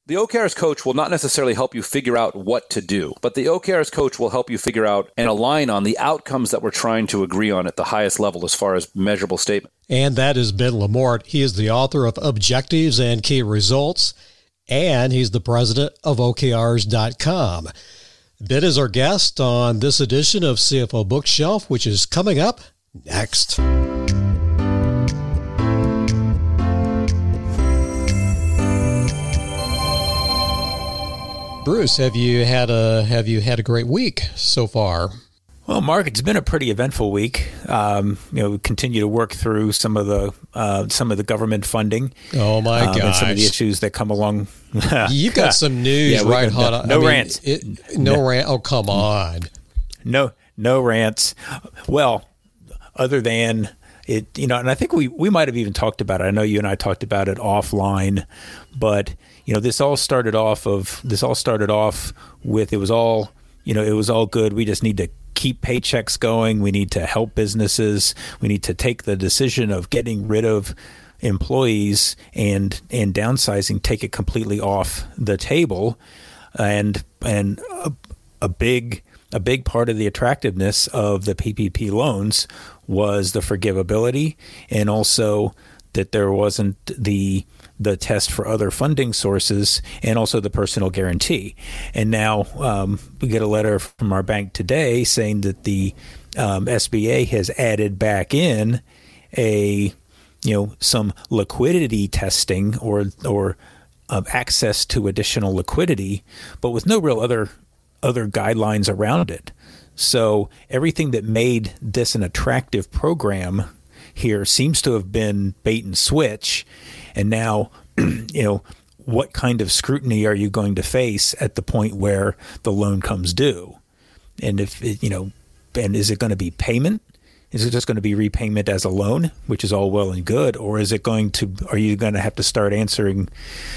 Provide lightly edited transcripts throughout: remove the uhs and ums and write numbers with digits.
The OKR's coach will not necessarily help you figure out what to do, but the OKR's coach will help you figure out and align on the outcomes that we're trying to agree on at the highest level as far as measurable statement. And that is Ben Lamort. He is the author of Objectives and Key Results, and he's the president of OKRs.com. Ben is our guest on this edition of CFO Bookshelf, which is coming up next. Bruce, have you had a great week so far? Well, Mark, it's been a pretty eventful week. We continue to work through some of the government funding. Oh my gosh! And some of the issues that come along. You've got some news right hot. No rants. Rant. Oh, come on. No rants. Well, other than it, and I think we might have even talked about it. I know you and I talked about it offline, but this all started off with it was all good. We just need to keep paychecks going. We need to help businesses. We need to take the decision of getting rid of employees and downsizing, take it completely off the table. And a big part of the attractiveness of the PPP loans was the forgivability, and also that there wasn't the test for other funding sources, and also the personal guarantee. And now we get a letter from our bank today saying that the SBA has added back in some liquidity testing or access to additional liquidity, but with no real other guidelines around it. So everything that made this an attractive program here seems to have been bait and switch. And now, what kind of scrutiny are you going to face at the point where the loan comes due? And and is it going to be payment? Is it just going to be repayment as a loan, which is all well and good? Or are you going to have to start answering,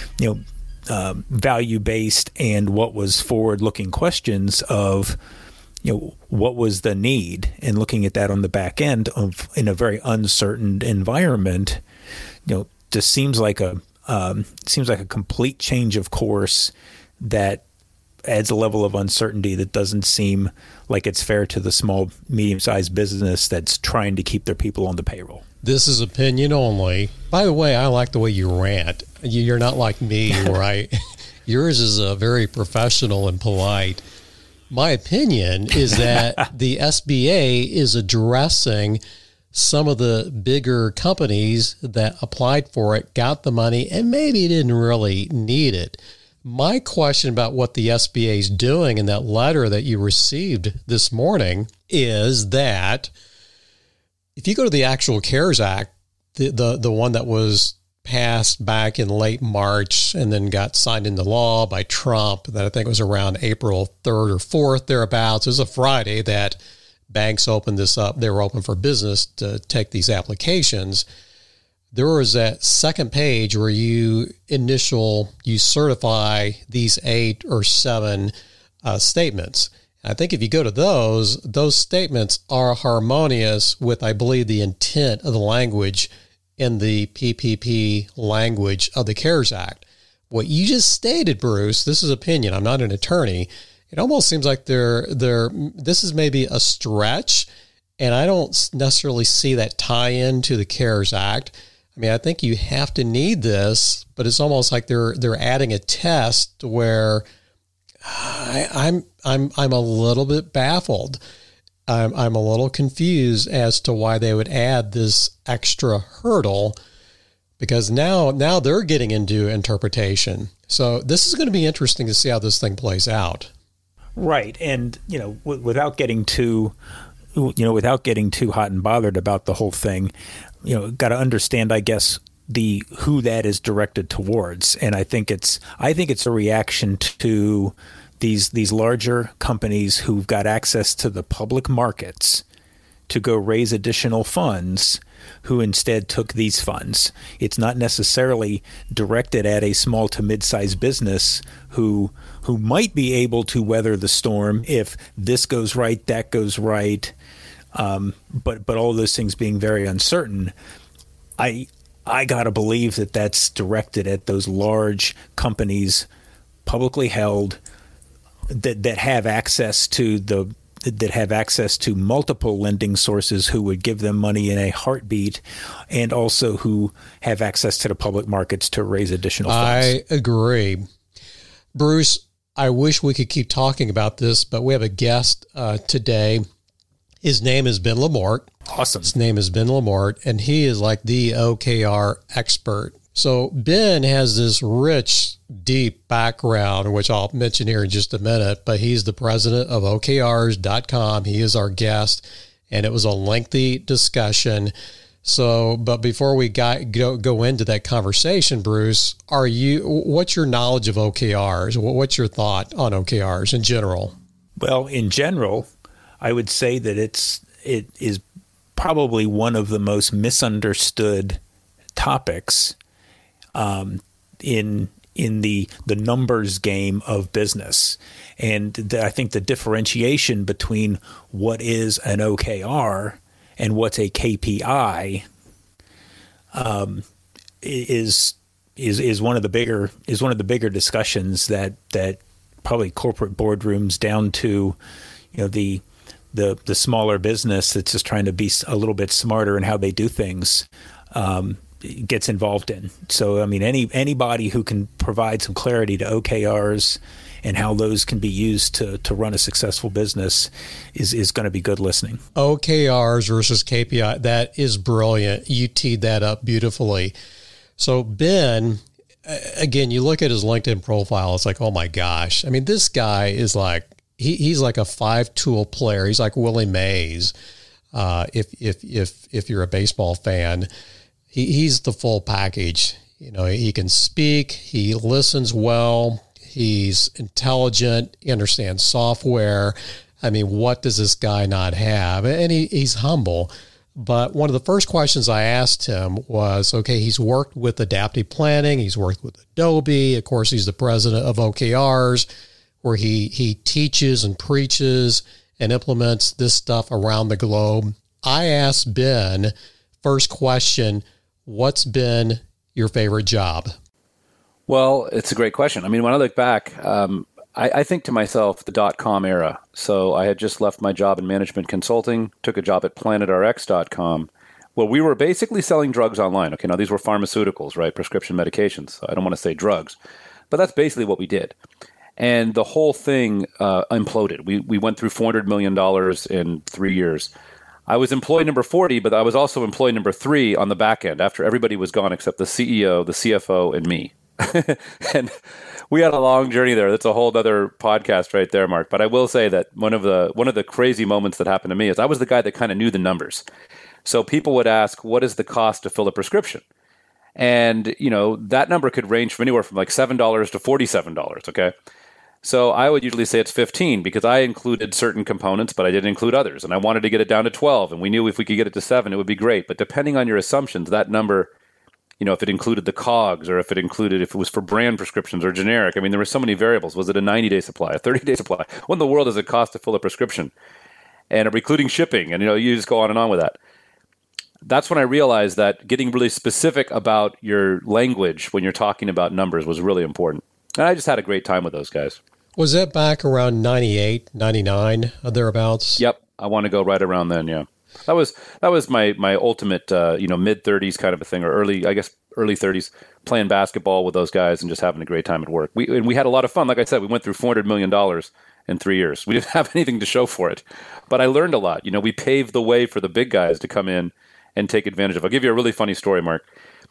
value-based and what was forward-looking questions of, what was the need, and looking at that on the back end in a very uncertain environment, just seems like a complete change of course that adds a level of uncertainty that doesn't seem like it's fair to the small, medium-sized business that's trying to keep their people on the payroll. This is opinion only. By the way, I like the way you rant. You're not like me, right? Yours is very professional and polite. My opinion is that the SBA is addressing some of the bigger companies that applied for it, got the money, and maybe didn't really need it. My question about what the SBA is doing in that letter that you received this morning is that if you go to the actual CARES Act, the one that was passed back in late March and then got signed into law by Trump, that I think was around April 3rd or 4th, thereabouts. It was a Friday that banks opened this up. They were open for business to take these applications. There was that second page where you certify these 8 or 7 statements. I think if you go to those statements are harmonious with, I believe, the intent of the language in the PPP language of the CARES Act. What you just stated, Bruce, this is opinion. I'm not an attorney. It almost seems like this is maybe a stretch, and I don't necessarily see that tie in to the CARES Act. I mean, I think you have to need this, but it's almost like they're adding a test where I'm a little bit baffled. I'm a little confused as to why they would add this extra hurdle, because now they're getting into interpretation. So this is going to be interesting to see how this thing plays out. Right. And, without getting too hot and bothered about the whole thing, got to understand, I guess, who that is directed towards. And I think it's a reaction to these larger companies who've got access to the public markets to go raise additional funds, who instead took these funds. It's not necessarily directed at a small to mid-sized business who might be able to weather the storm if this goes right, that goes right. But all of those things being very uncertain, I got to believe that that's directed at those large companies publicly held, that have access to multiple lending sources who would give them money in a heartbeat, and also who have access to the public markets to raise additional funds. I agree. Bruce, I wish we could keep talking about this, but we have a guest today. His name is Ben Lamort. Awesome. His name is Ben Lamort, and he is like the OKR expert. So Ben has this rich, deep background, which I'll mention here in just a minute, but he's the president of OKRs.com. He is our guest, and it was a lengthy discussion. So, but before we go into that conversation, Bruce, what's your knowledge of OKRs? What's your thought on OKRs in general? Well, in general, I would say that it is probably one of the most misunderstood topics in the numbers game of business. And I think the differentiation between what is an OKR and what's a KPI is one of the bigger discussions that probably corporate boardrooms down to, the smaller business that's just trying to be a little bit smarter in how they do things gets involved in. So, I mean, anybody who can provide some clarity to OKRs and how those can be used to run a successful business is going to be good listening. OKRs versus KPI. That is brilliant. You teed that up beautifully. So Ben, again, you look at his LinkedIn profile, it's like, oh my gosh. I mean, this guy is like, he's like a 5-tool player. He's like Willie Mays. If you're a baseball fan, he's the full package. He can speak, he listens well, he's intelligent, he understands software. I mean, what does this guy not have? And he's humble. But one of the first questions I asked him was, okay, he's worked with adaptive planning, he's worked with Adobe, of course, he's the president of OKRs, where he teaches and preaches and implements this stuff around the globe. I asked Ben, first question, what's been your favorite job? Well, it's a great question. I mean, when I look back, I think to myself, the .com era. So I had just left my job in management consulting, took a job at planetrx.com. Well, we were basically selling drugs online. Okay, now these were pharmaceuticals, right? Prescription medications. I don't want to say drugs, but that's basically what we did. And the whole thing imploded. We went through $400 million in 3 years. I was employee number 40, but I was also employee number 3 on the back end after everybody was gone except the CEO, the CFO, and me. And we had a long journey there. That's a whole other podcast right there, Mark. But I will say that one of the crazy moments that happened to me is I was the guy that kind of knew the numbers. So people would ask, what is the cost to fill a prescription? And, that number could range from anywhere from like $7 to $47, okay? So I would usually say it's 15 because I included certain components, but I didn't include others. And I wanted to get it down to 12. And we knew if we could get it to 7, it would be great. But depending on your assumptions, that number, if it included the COGS or if it was for brand prescriptions or generic, I mean, there were so many variables. Was it a 90-day supply, a 30-day supply? What in the world does it cost to fill a prescription? And including shipping. And, you just go on and on with that. That's when I realized that getting really specific about your language when you're talking about numbers was really important. And I just had a great time with those guys. Was that back around 98, 99, thereabouts? Yep. I want to go right around then, yeah. That was my ultimate, mid-30s kind of a thing, or early 30s, playing basketball with those guys and just having a great time at work. We had a lot of fun. Like I said, we went through $400 million in 3 years. We didn't have anything to show for it. But I learned a lot. We paved the way for the big guys to come in and take advantage of. I'll give you a really funny story, Mark.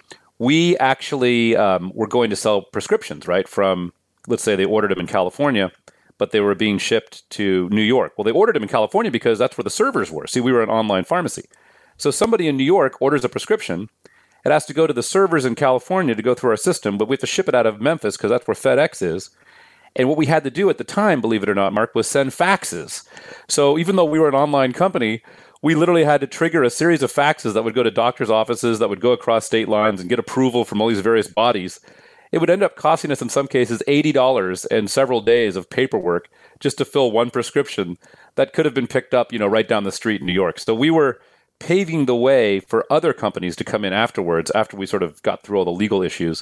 We actually were going to sell prescriptions, right, from, let's say they ordered them in California, but they were being shipped to New York. Well, they ordered them in California because that's where the servers were. See, we were an online pharmacy. So somebody in New York orders a prescription. It has to go to the servers in California to go through our system, but we have to ship it out of Memphis because that's where FedEx is. And what we had to do at the time, believe it or not, Mark, was send faxes. So even though we were an online company, we literally had to trigger a series of faxes that would go to doctors' offices, that would go across state lines and get approval from all these various bodies. It would end up costing us, in some cases, $80 and several days of paperwork just to fill one prescription that could have been picked up, right down the street in New York. So we were paving the way for other companies to come in afterwards, after we sort of got through all the legal issues,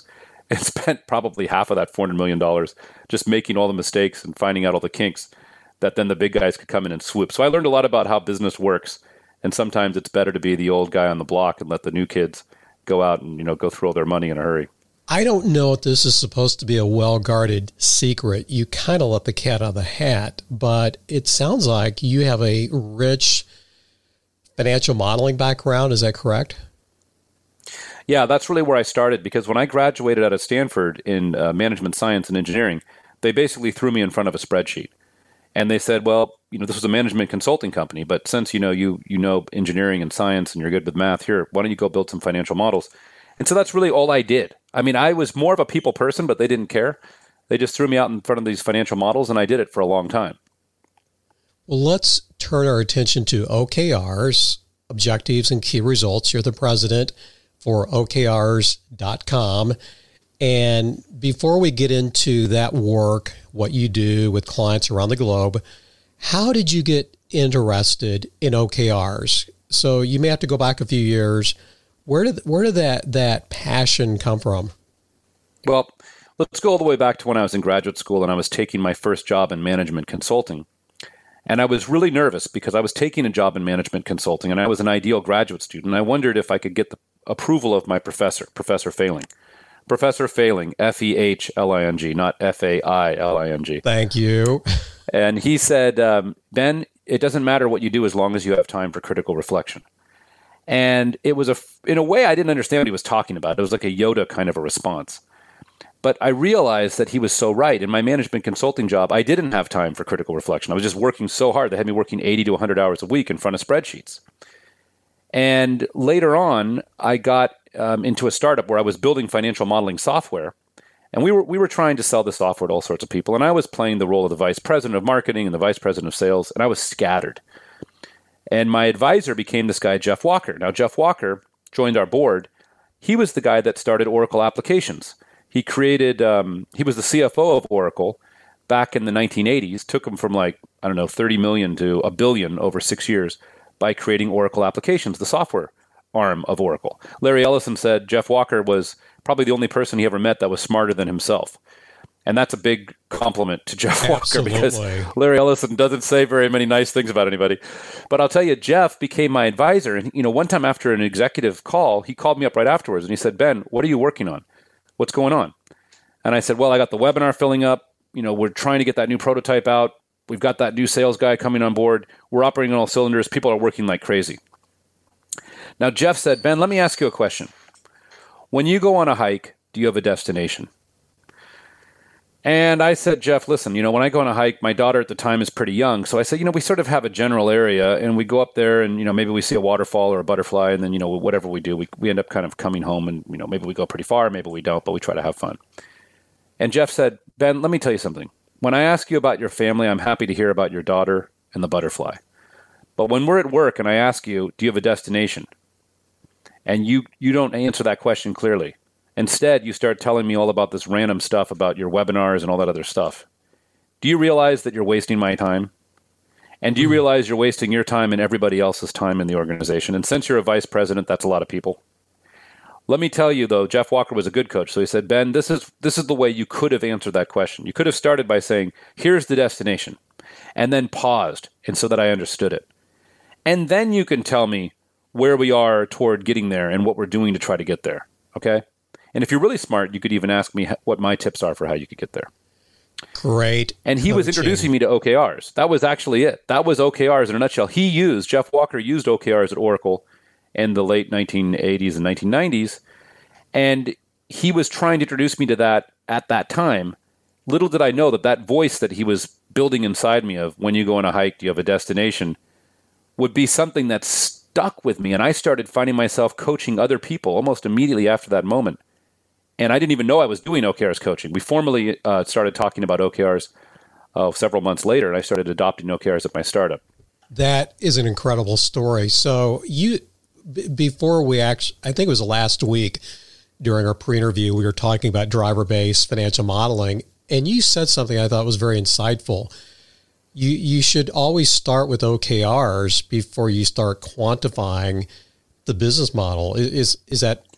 and spent probably half of that $400 million just making all the mistakes and finding out all the kinks that then the big guys could come in and swoop. So I learned a lot about how business works. And sometimes it's better to be the old guy on the block and let the new kids go out and, go through all their money in a hurry. I don't know if this is supposed to be a well-guarded secret. You kind of let the cat out of the hat, but it sounds like you have a rich financial modeling background. Is that correct? Yeah, that's really where I started, because when I graduated out of Stanford in management science and engineering, they basically threw me in front of a spreadsheet. And they said, well, this was a management consulting company, but since you know engineering and science and you're good with math, here, why don't you go build some financial models? And so that's really all I did. I mean, I was more of a people person, but they didn't care. They just threw me out in front of these financial models, and I did it for a long time. Well, let's turn our attention to OKRs, Objectives and Key Results. You're the president for OKRs.com. And before we get into that work, what you do with clients around the globe, how did you get interested in OKRs? So you may have to go back a few years. Where did that passion come from? Well, let's go all the way back to when I was in graduate school and I was taking my first job in management consulting. And I was really nervous because I was taking a job in management consulting and I was an ideal graduate student. I wondered if I could get the approval of my professor, Professor Failing. Professor Failing, Fehling, not Failing. Thank you. And he said, Ben, it doesn't matter what you do as long as you have time for critical reflection. And it was in a way, I didn't understand what he was talking about. It was like a Yoda kind of a response. But I realized that he was so right. In my management consulting job, I didn't have time for critical reflection. I was just working so hard. They had me working 80 to 100 hours a week in front of spreadsheets. And later on, I got into a startup where I was building financial modeling software. And we were trying to sell the software to all sorts of people. And I was playing the role of the vice president of marketing and the vice president of sales. And I was scattered. And my advisor became this guy, Jeff Walker. Now, Jeff Walker joined our board. He was the guy that started Oracle Applications. He created, he was the CFO of Oracle back in the 1980s, took him from 30 million to $1 billion over 6 years by creating Oracle Applications, the software arm of Oracle. Larry Ellison said Jeff Walker was probably the only person he ever met that was smarter than himself. And that's a big compliment to Jeff Walker because Larry Ellison doesn't say very many nice things about anybody. But I'll tell you, Jeff became my advisor. And, one time after an executive call, he called me up right afterwards and he said, Ben, what are you working on? What's going on? And I said, well, I got the webinar filling up. We're trying to get that new prototype out. We've got that new sales guy coming on board. We're operating on all cylinders. People are working like crazy. Now, Jeff said, Ben, let me ask you a question. When you go on a hike, do you have a destination? And I said, Jeff, listen, when I go on a hike, my daughter at the time is pretty young. So I said, we sort of have a general area and we go up there and, maybe we see a waterfall or a butterfly. And then, whatever we do, we end up kind of coming home and, maybe we go pretty far, maybe we don't, but we try to have fun. And Jeff said, Ben, let me tell you something. When I ask you about your family, I'm happy to hear about your daughter and the butterfly. But when we're at work and I ask you, do you have a destination? And you don't answer that question clearly. Instead, you start telling me all about this random stuff about your webinars and all that other stuff. Do you realize that you're wasting my time? And do you realize you're wasting your time and everybody else's time in the organization? And since you're a vice president, that's a lot of people. Let me tell you, though, Jeff Walker was a good coach. So he said, Ben, this is the way you could have answered that question. You could have started by saying, here's the destination, and then paused, and so that I understood it. And then you can tell me where we are toward getting there and what we're doing to try to get there, okay? And if you're really smart, you could even ask me what my tips are for how you could get there. Great. And he was introducing me to OKRs. That was actually it. That was OKRs in a nutshell. Jeff Walker used OKRs at Oracle in the late 1980s and 1990s. And he was trying to introduce me to that at that time. Little did I know that voice that he was building inside me of when you go on a hike, do you have a destination, would be something that stuck with me. And I started finding myself coaching other people almost immediately after that moment. And I didn't even know I was doing OKRs coaching. We formally started talking about OKRs several months later, and I started adopting OKRs at my startup. That is an incredible story. So before we I think it was last week during our pre-interview, we were talking about driver-based financial modeling, and you said something I thought was very insightful. You should always start with OKRs before you start quantifying the business model. Is that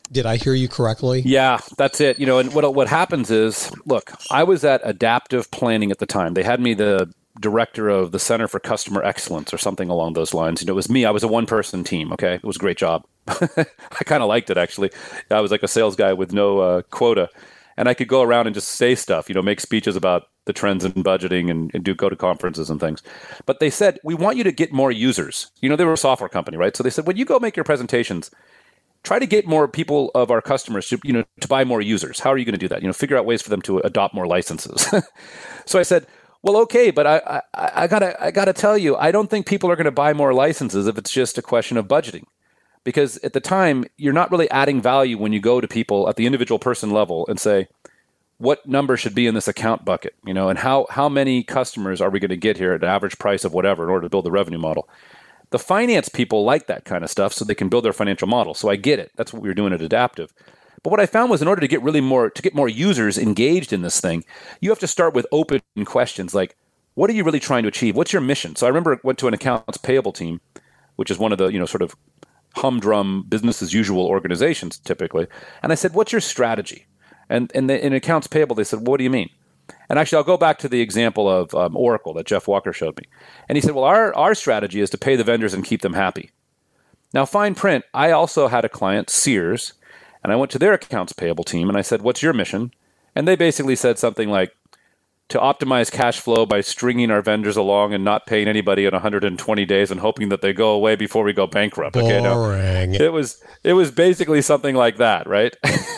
Did I hear you correctly? Yeah, that's it. And what happens is, look, I was at Adaptive Planning at the time. They had me the director of the Center for Customer Excellence or something along those lines. It was me. I was a one-person team, okay? It was a great job. I kind of liked it, actually. I was like a sales guy with no quota. And I could go around and just say stuff, make speeches about the trends in budgeting and go to conferences and things. But they said, we want you to get more users. They were a software company, right? So they said, when you go make your presentations, try to get more people of our customers to buy more users. How are you going to do that? Figure out ways for them to adopt more licenses. So I said, well, okay, but I gotta tell you, I don't think people are going to buy more licenses if it's just a question of budgeting. Because at the time, you're not really adding value when you go to people at the individual person level and say, what number should be in this account bucket? And how many customers are we going to get here at an average price of whatever in order to build the revenue model? The finance people like that kind of stuff so they can build their financial model. So I get it. That's what we were doing at Adaptive. But what I found was in order to get more users engaged in this thing, you have to start with open questions like, what are you really trying to achieve? What's your mission? So I remember I went to an accounts payable team, which is one of the, sort of humdrum business as usual organizations typically. And I said, what's your strategy? And in accounts payable, they said, what do you mean? And actually, I'll go back to the example of Oracle that Jeff Walker showed me. And he said, well, our strategy is to pay the vendors and keep them happy. Now, fine print, I also had a client, Sears, and I went to their accounts payable team and I said, what's your mission? And they basically said something like, to optimize cash flow by stringing our vendors along and not paying anybody in 120 days and hoping that they go away before we go bankrupt. Boring. Okay, no, it was basically something like that, right?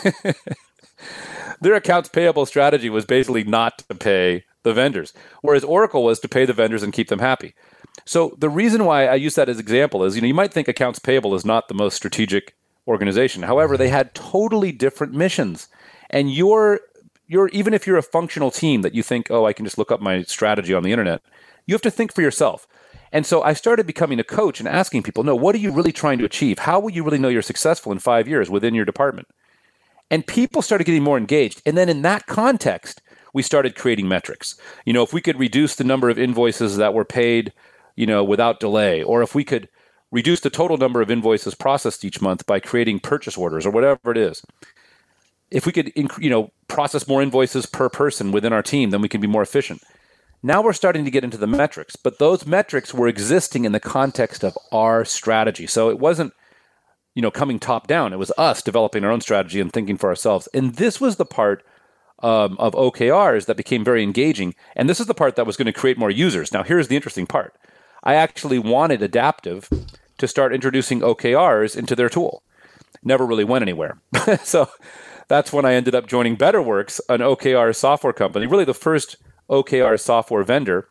Their accounts payable strategy was basically not to pay the vendors, whereas Oracle was to pay the vendors and keep them happy. So the reason why I use that as example is, you might think accounts payable is not the most strategic organization. However, they had totally different missions. And you're even if you're a functional team that you think, oh, I can just look up my strategy on the internet, you have to think for yourself. And so I started becoming a coach and asking people, no, what are you really trying to achieve? How will you really know you're successful in 5 years within your department? And people started getting more engaged. And then in that context, we started creating metrics. If we could reduce the number of invoices that were paid, without delay, or if we could reduce the total number of invoices processed each month by creating purchase orders or whatever it is. If we could, process more invoices per person within our team, then we can be more efficient. Now we're starting to get into the metrics, but those metrics were existing in the context of our strategy. So it wasn't, coming top down. It was us developing our own strategy and thinking for ourselves. And this was the part of OKRs that became very engaging. And this is the part that was going to create more users. Now, here's the interesting part. I actually wanted Adaptive to start introducing OKRs into their tool. Never really went anywhere. So that's when I ended up joining BetterWorks, an OKR software company, really the first OKR software vendor.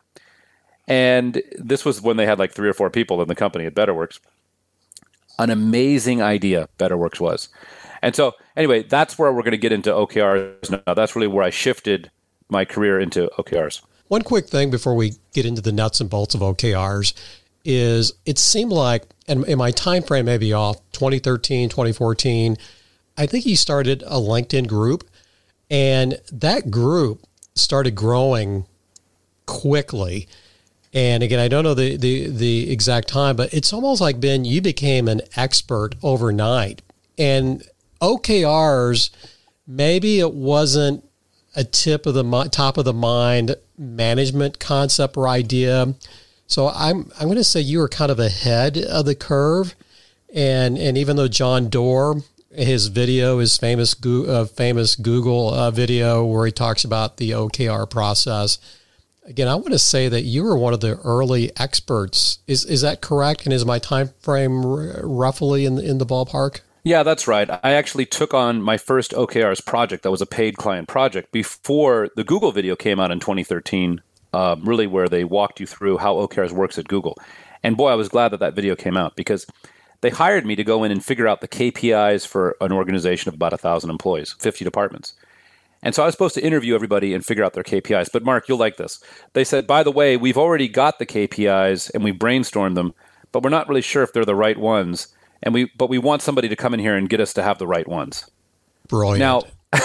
And this was when they had like 3 or 4 people in the company at BetterWorks. An amazing idea BetterWorks was. And so anyway, that's where we're going to get into OKRs now. That's really where I shifted my career into OKRs. One quick thing before we get into the nuts and bolts of OKRs is it seemed like, and my time frame may be off, 2013, 2014, I think he started a LinkedIn group, and that group started growing quickly. And again, I don't know the exact time, but it's almost like, Ben, you became an expert overnight. And OKRs, maybe it wasn't a top of the mind management concept or idea. So I'm going to say you were kind of ahead of the curve. And even though John Doerr, his famous Google video where he talks about the OKR process, again, I want to say that you were one of the early experts. Is that correct? And is my time frame roughly in the ballpark? Yeah, that's right. I actually took on my first OKRs project that was a paid client project before the Google video came out in 2013, really where they walked you through how OKRs works at Google. And boy, I was glad that video came out because they hired me to go in and figure out the KPIs for an organization of about 1,000 employees, 50 departments. And so I was supposed to interview everybody and figure out their KPIs. But Mark, you'll like this. They said, by the way, we've already got the KPIs and we brainstormed them, but we're not really sure if they're the right ones. But we want somebody to come in here and get us to have the right ones. Brilliant. Now,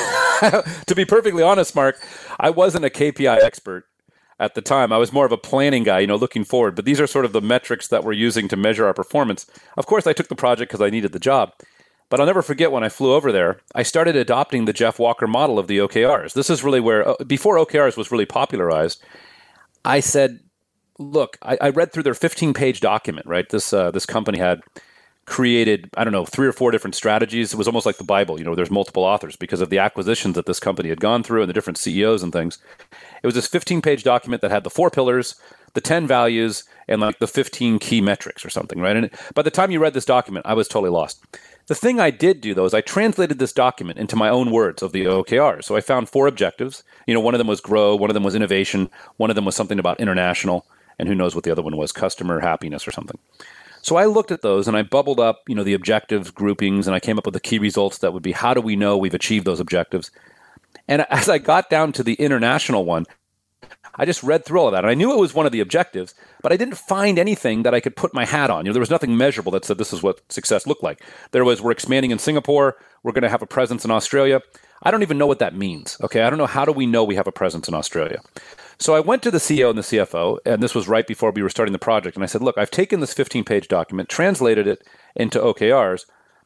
to be perfectly honest, Mark, I wasn't a KPI expert at the time. I was more of a planning guy, looking forward. But these are sort of the metrics that we're using to measure our performance. Of course, I took the project because I needed the job. But I'll never forget when I flew over there, I started adopting the Jeff Walker model of the OKRs. This is really where, before OKRs was really popularized, I said, look, I read through their 15-page document, right? This company had created, I don't know, 3 or 4 different strategies. It was almost like the Bible. There's multiple authors because of the acquisitions that this company had gone through and the different CEOs and things. It was this 15-page document that had the 4 pillars, the 10 values, and like the 15 key metrics or something, right? And by the time you read this document, I was totally lost. The thing I did do, though, is I translated this document into my own words of the OKRs. So I found 4 objectives. One of them was grow, one of them was innovation, one of them was something about international, and who knows what the other one was, customer happiness or something. So I looked at those and I bubbled up, the objective groupings, and I came up with the key results that would be, how do we know we've achieved those objectives? And as I got down to the international one, I just read through all of that. And I knew it was one of the objectives, but I didn't find anything that I could put my hat on. There was nothing measurable that said this is what success looked like. There was, we're expanding in Singapore. We're going to have a presence in Australia. I don't even know what that means. Okay. I don't know. How do we know we have a presence in Australia? So I went to the CEO and the CFO, and this was right before we were starting the project. And I said, look, I've taken this 15-page document, translated it into OKRs,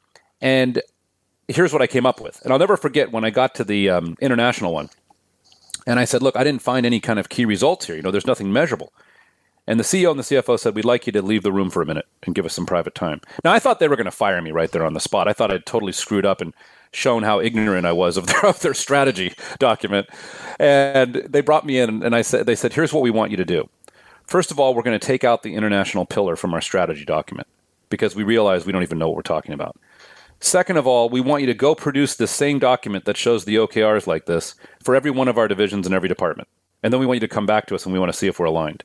and here's what I came up with. And I'll never forget when I got to the international one. And I said, look, I didn't find any kind of key results here. There's nothing measurable. And the CEO and the CFO said, we'd like you to leave the room for a minute and give us some private time. Now, I thought they were going to fire me right there on the spot. I thought I'd totally screwed up and shown how ignorant I was of their strategy document. And they brought me in and they said, here's what we want you to do. First of all, we're going to take out the international pillar from our strategy document because we realize we don't even know what we're talking about. Second of all, we want you to go produce the same document that shows the OKRs like this for every one of our divisions in every department. And then we want you to come back to us and we want to see if we're aligned.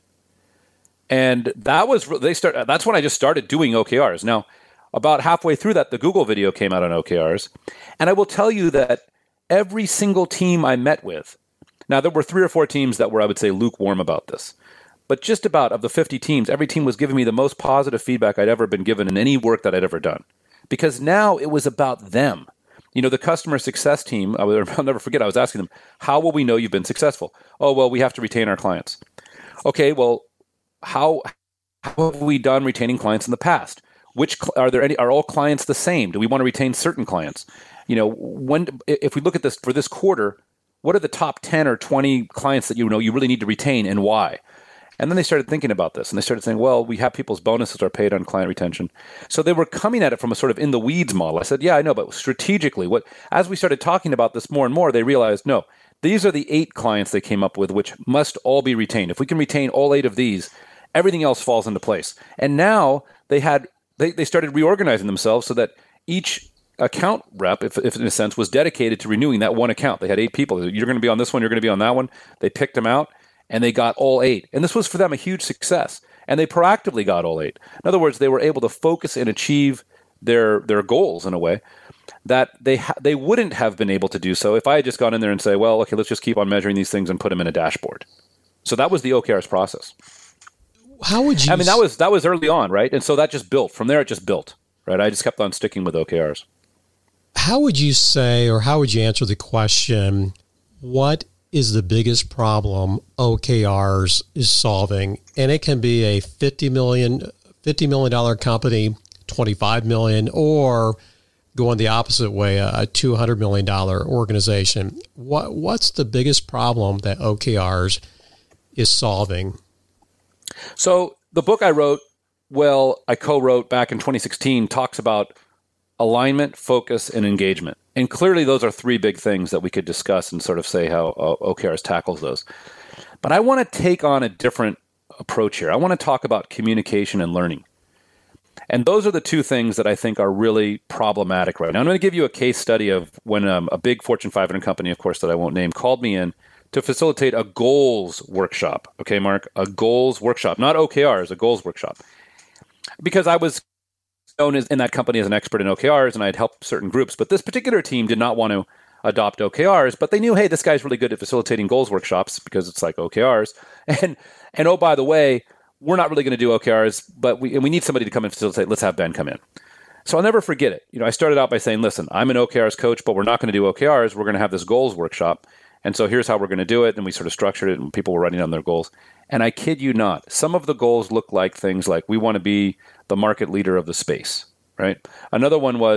And that's when I just started doing OKRs. Now, about halfway through that, the Google video came out on OKRs. And I will tell you that every single team I met with, now there were 3 or 4 teams that were, I would say, lukewarm about this. But just about of the 50 teams, every team was giving me the most positive feedback I'd ever been given in any work that I'd ever done. Because now it was about them. The customer success team, I'll never forget, I was asking them, how will we know you've been successful? Oh, well, we have to retain our clients. Okay, well, how have we done retaining clients in the past? Are all clients the same? Do we want to retain certain clients? If we look at this for this quarter, what are the top 10 or 20 clients that you really need to retain and why? And then they started thinking about this, and they started saying, well, we have people's bonuses are paid on client retention. So they were coming at it from a sort of in the weeds model. I said, yeah, I know, but strategically, as we started talking about this more and more, they realized, no, these are the 8 clients they came up with, which must all be retained. If we can retain all 8 of these, everything else falls into place. And now they started reorganizing themselves so that each account rep, if in a sense, was dedicated to renewing that one account. They had 8 people. You're going to be on this one. You're going to be on that one. They picked them out. And they got all 8. And this was for them a huge success. And they proactively got all 8. In other words, they were able to focus and achieve their goals in a way that they wouldn't have been able to do so if I had just gone in there and say, well, okay, let's just keep on measuring these things and put them in a dashboard. So that was the OKRs process. How would you? I mean, that was early on, right? And so that just built. From there, it just built, right? I just kept on sticking with OKRs. How would you say, or how would you answer the question, what is the biggest problem OKRs is solving? And it can be a $50 million company, $25 million, or going the opposite way, a $200 million organization. What's the biggest problem that OKRs is solving? So the book I co-wrote back in 2016 talks about alignment, focus, and engagement. And clearly those are 3 big things that we could discuss and sort of say how OKRs tackles those. But I want to take on a different approach here. I want to talk about communication and learning. And those are the 2 things that I think are really problematic right now. I'm going to give you a case study of when a big Fortune 500 company, of course, that I won't name, called me in to facilitate a goals workshop. Okay, Mark, a goals workshop, not OKRs, a goals workshop. Because I was known in that company as an expert in OKRs, and I'd helped certain groups. But this particular team did not want to adopt OKRs, but they knew, hey, this guy's really good at facilitating goals workshops because it's like OKRs. And oh, by the way, we're not really going to do OKRs, but we need somebody to come and facilitate. Let's have Ben come in. So I'll never forget it. I started out by saying, listen, I'm an OKRs coach, but we're not going to do OKRs. We're going to have this goals workshop. And so here's how we're going to do it. And we sort of structured it, and people were writing down their goals. And I kid you not, some of the goals look like things like we want to be the market leader of the space, right? Another one was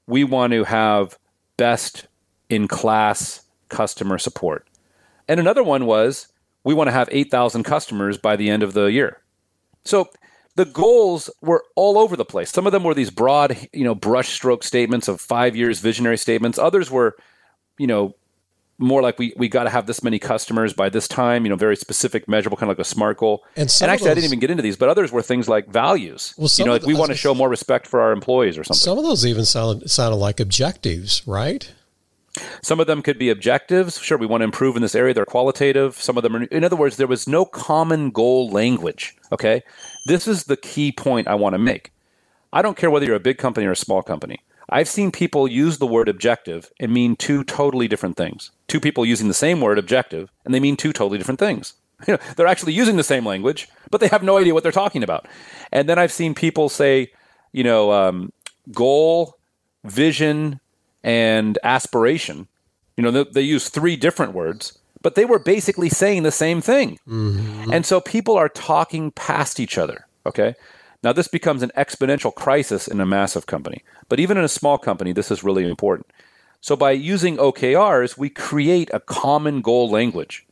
we want to have best in class customer support. And another one was, we want to have 8,000 customers by the end of the year. So the goals were all over the place. Some of them were these broad, brush stroke statements of 5 years, visionary statements. Others were, more like we got to have this many customers by this time, very specific, measurable, kind of like a SMART goal. And actually, I didn't even get into these, but others were things like values. Well, like we want to show more respect for our employees or something. Some of those even sounded like objectives, right? Some of them could be objectives. Sure, we want to improve in this area. They're qualitative. Some of them are, in other words, there was no common goal language, okay? This is the key point I want to make. I don't care whether you're a big company or a small company. I've seen people use the word objective and mean two totally different things. Two people using the same word objective, and they mean two totally different things. They're actually using the same language, but they have no idea what they're talking about. And then I've seen people say, goal, vision, and aspiration. They use three different words, but they were basically saying the same thing. Mm-hmm. And so people are talking past each other, okay? Now, this becomes an exponential crisis in a massive company. But even in a small company, this is really important. So by using OKRs, we create a common goal language.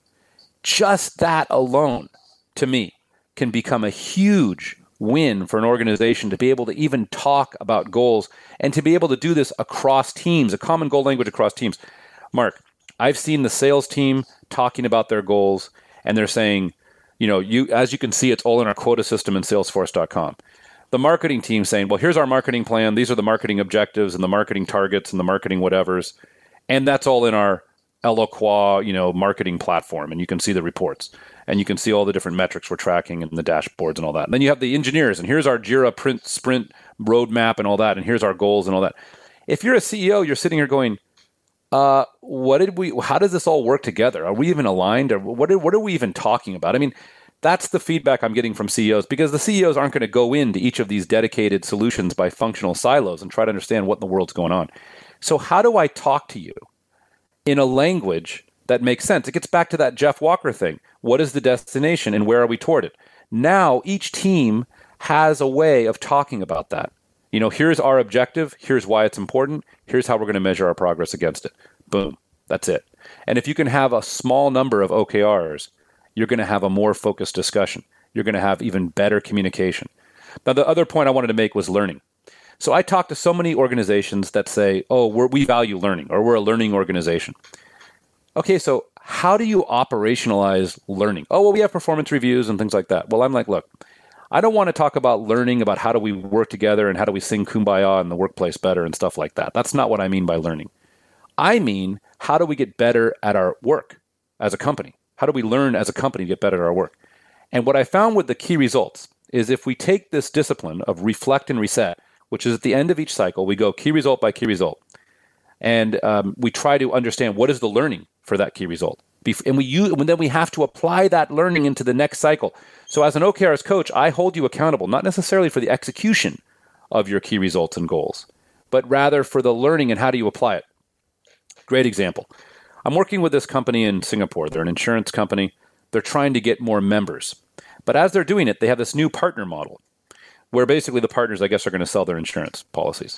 Just that alone, to me, can become a huge win for an organization to be able to even talk about goals and to be able to do this across teams, a common goal language across teams. Mark, I've seen the sales team talking about their goals, and they're saying, as you can see, it's all in our quota system in Salesforce.com. The marketing team saying, well, here's our marketing plan. These are the marketing objectives and the marketing targets and the marketing whatevers. And that's all in our Eloqua, marketing platform. And you can see the reports and you can see all the different metrics we're tracking and the dashboards and all that. And then you have the engineers, and here's our Jira sprint roadmap and all that. And here's our goals and all that. If you're a CEO, you're sitting here going, how does this all work together? Are we even aligned? Or what are we even talking about? I mean, that's the feedback I'm getting from CEOs, because the CEOs aren't going to go into each of these dedicated solutions by functional silos and try to understand what in the world's going on. So how do I talk to you in a language that makes sense? It gets back to that Jeff Walker thing. What is the destination and where are we toward it? Now, each team has a way of talking about that. Here's our objective. Here's why it's important. Here's how we're going to measure our progress against it. Boom. That's it. And if you can have a small number of OKRs, you're going to have a more focused discussion. You're going to have even better communication. Now, the other point I wanted to make was learning. So I talk to so many organizations that say, oh, we value learning, or we're a learning organization. Okay, so how do you operationalize learning? Oh, well, we have performance reviews and things like that. Well, I'm like, look, I don't want to talk about learning about how do we work together and how do we sing Kumbaya in the workplace better and stuff like that. That's not what I mean by learning. I mean, how do we get better at our work as a company? How do we learn as a company to get better at our work? And what I found with the key results is if we take this discipline of reflect and reset, which is at the end of each cycle, we go key result by key result. And we try to understand what is the learning for that key result. And then we have to apply that learning into the next cycle. So as an OKRs coach, I hold you accountable, not necessarily for the execution of your key results and goals, but rather for the learning and how do you apply it. Great example. I'm working with this company in Singapore. They're an insurance company. They're trying to get more members. But as they're doing it, they have this new partner model where basically the partners, I guess, are going to sell their insurance policies.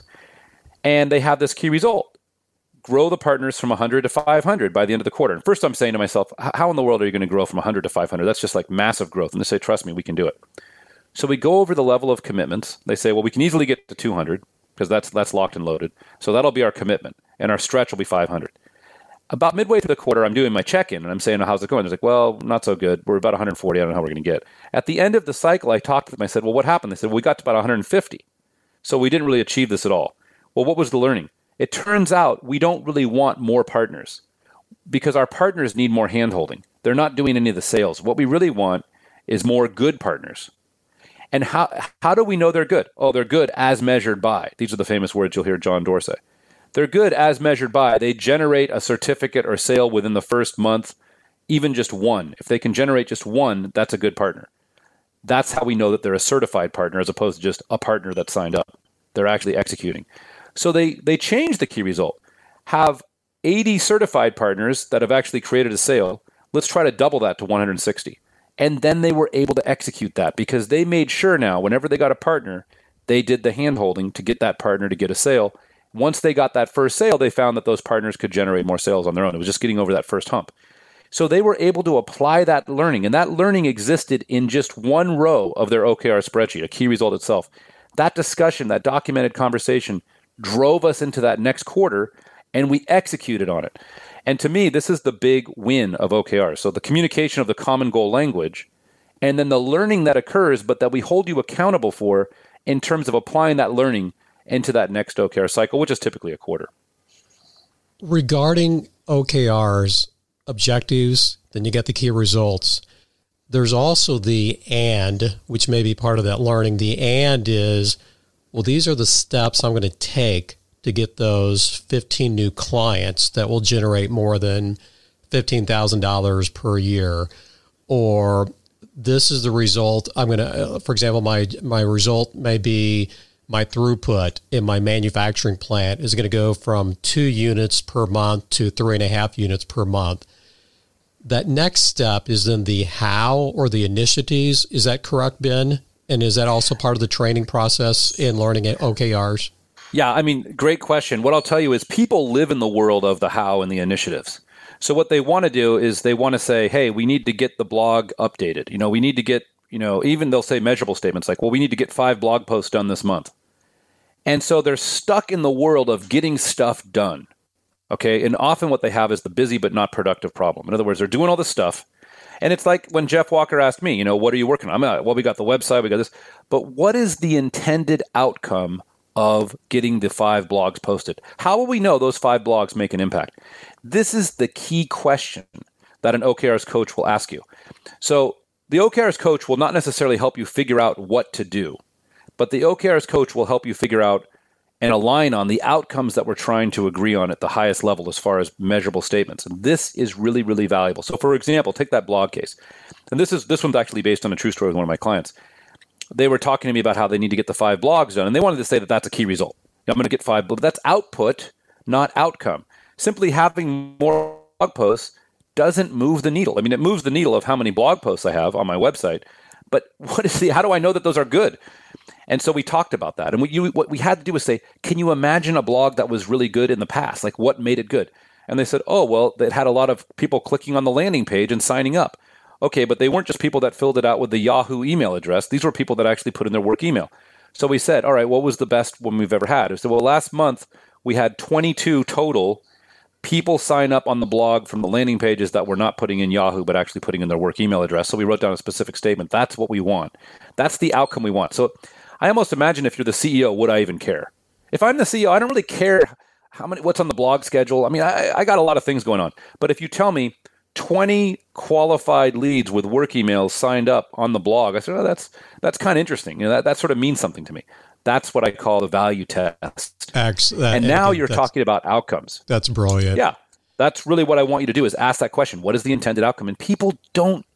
And they have this key result. Grow the partners from 100 to 500 by the end of the quarter. And first I'm saying to myself, how in the world are you going to grow from 100 to 500? That's just like massive growth. And they say, trust me, we can do it. So we go over the level of commitments. They say, well, we can easily get to 200 because that's locked and loaded. So that'll be our commitment. And our stretch will be 500. About midway through the quarter, I'm doing my check-in, and I'm saying, oh, how's it going? They're like, well, not so good. We're about 140. I don't know how we're going to get. At the end of the cycle, I talked to them. I said, well, what happened? They said, well, we got to about 150. So we didn't really achieve this at all. Well, what was the learning? It turns out we don't really want more partners because our partners need more hand-holding. They're not doing any of the sales. What we really want is more good partners. And how do we know they're good? Oh, they're good as measured by. These are the famous words you'll hear John Dorsey. They're good as measured by. They generate a certificate or sale within the first month, even just one. If they can generate just one, that's a good partner. That's how we know that they're a certified partner as opposed to just a partner that signed up. They're actually executing. So they changed the key result. Have 80 certified partners that have actually created a sale. Let's try to double that to 160. And then they were able to execute that because they made sure now, whenever they got a partner, they did the hand-holding to get that partner to get a sale. once they got that first sale, they found that those partners could generate more sales on their own. It was just getting over that first hump. So they were able to apply that learning, and that learning existed in just one row of their OKR spreadsheet, a key result itself. That discussion, that documented conversation drove us into that next quarter, and we executed on it. And to me, this is the big win of OKRs. So the communication of the common goal language, and then the learning that occurs, but that we hold you accountable for in terms of applying that learning into that next OKR cycle, which is typically a quarter. Regarding OKRs, objectives, then you get the key results. There's also the and, which may be part of that learning. The and is, well, these are the steps I'm going to take to get those 15 new clients that will generate more than $15,000 per year. Or this is the result. I'm going to, for example, my result may be my throughput in my manufacturing plant is going to go from 2 units per month to 3.5 units per month. That next step is then the how or the initiatives. Is that correct, Ben? And is that also part of the training process in learning at OKRs? Yeah, I mean, great question. What I'll tell you is people live in the world of the how and the initiatives. So what they want to do is they want to say, hey, we need to get the blog updated. We need to get, even they'll say measurable statements like, well, we need to get 5 blog posts done this month. And so they're stuck in the world of getting stuff done. Okay. And often what they have is the busy but not productive problem. In other words, they're doing all this stuff. And it's like when Jeff Walker asked me, what are you working on? Well, we got the website, we got this. But what is the intended outcome of getting the 5 blogs posted? How will we know those 5 blogs make an impact? This is the key question that an OKRs coach will ask you. So the OKRs coach will not necessarily help you figure out what to do, but the OKRs coach will help you figure out and align on the outcomes that we're trying to agree on at the highest level as far as measurable statements. And this is really, really valuable. So for example, take that blog case. And this one's actually based on a true story with one of my clients. They were talking to me about how they need to get the 5 blogs done, and they wanted to say that that's a key result. I'm going to get 5, but that's output, not outcome. Simply having more blog posts doesn't move the needle. I mean, it moves the needle of how many blog posts I have on my website, but how do I know that those are good? And so we talked about that. And what we had to do was say, can you imagine a blog that was really good in the past? Like, what made it good? And they said, oh, well, it had a lot of people clicking on the landing page and signing up. Okay, but they weren't just people that filled it out with the Yahoo email address. These were people that actually put in their work email. So we said, all right, what was the best one we've ever had? We said, well, last month we had 22 total people sign up on the blog from the landing pages that were not putting in Yahoo, but actually putting in their work email address. So we wrote down a specific statement. That's what we want. That's the outcome we want. So I almost imagine if you're the CEO, would I even care? If I'm the CEO, I don't really care what's on the blog schedule. I mean, I got a lot of things going on. But if you tell me 20 qualified leads with work emails signed up on the blog, I said, oh, that's kind of interesting. That sort of means something to me. That's what I call the value test. And now you're talking about outcomes. That's brilliant. Yeah. That's really what I want you to do is ask that question. What is the intended outcome? And people don't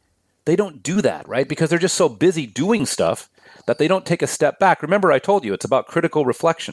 do that, right? Because they're just so busy doing stuff that they don't take a step back. Remember, I told you, it's about critical reflection.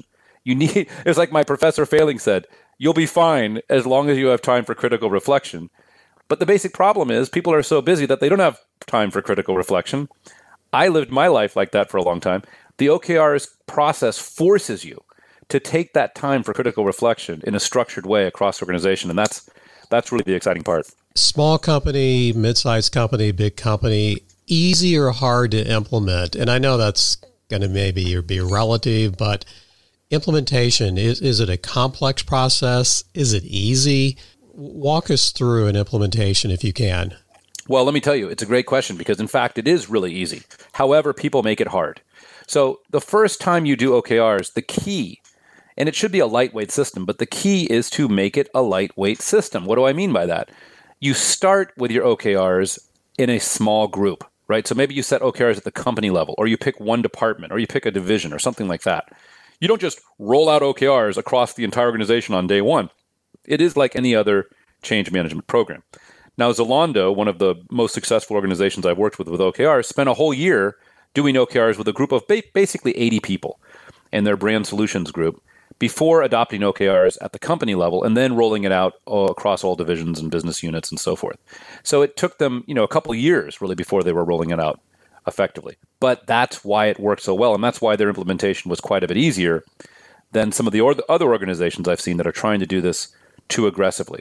It's like my Professor Failing said, you'll be fine as long as you have time for critical reflection. But the basic problem is people are so busy that they don't have time for critical reflection. I lived my life like that for a long time. The OKRs process forces you to take that time for critical reflection in a structured way across the organization. And that's really the exciting part. Small company, mid-sized company, big company, easy or hard to implement? And I know that's going to maybe be relative, but implementation, is it a complex process? Is it easy? Walk us through an implementation if you can. Well, let me tell you, it's a great question because, in fact, it is really easy. However, people make it hard. So the first time you do OKRs, the key, and it should be a lightweight system, but the key is to make it a lightweight system. What do I mean by that? You start with your OKRs in a small group, right? So maybe you set OKRs at the company level, or you pick one department, or you pick a division, or something like that. You don't just roll out OKRs across the entire organization on day one. It is like any other change management program. Now, Zalando, one of the most successful organizations I've worked with OKRs, spent a whole year doing OKRs with a group of basically 80 people in their brand solutions group before adopting OKRs at the company level and then rolling it out across all divisions and business units and so forth. So it took them, a couple of years really before they were rolling it out effectively. But that's why it worked so well, and that's why their implementation was quite a bit easier than some of the other organizations I've seen that are trying to do this too aggressively.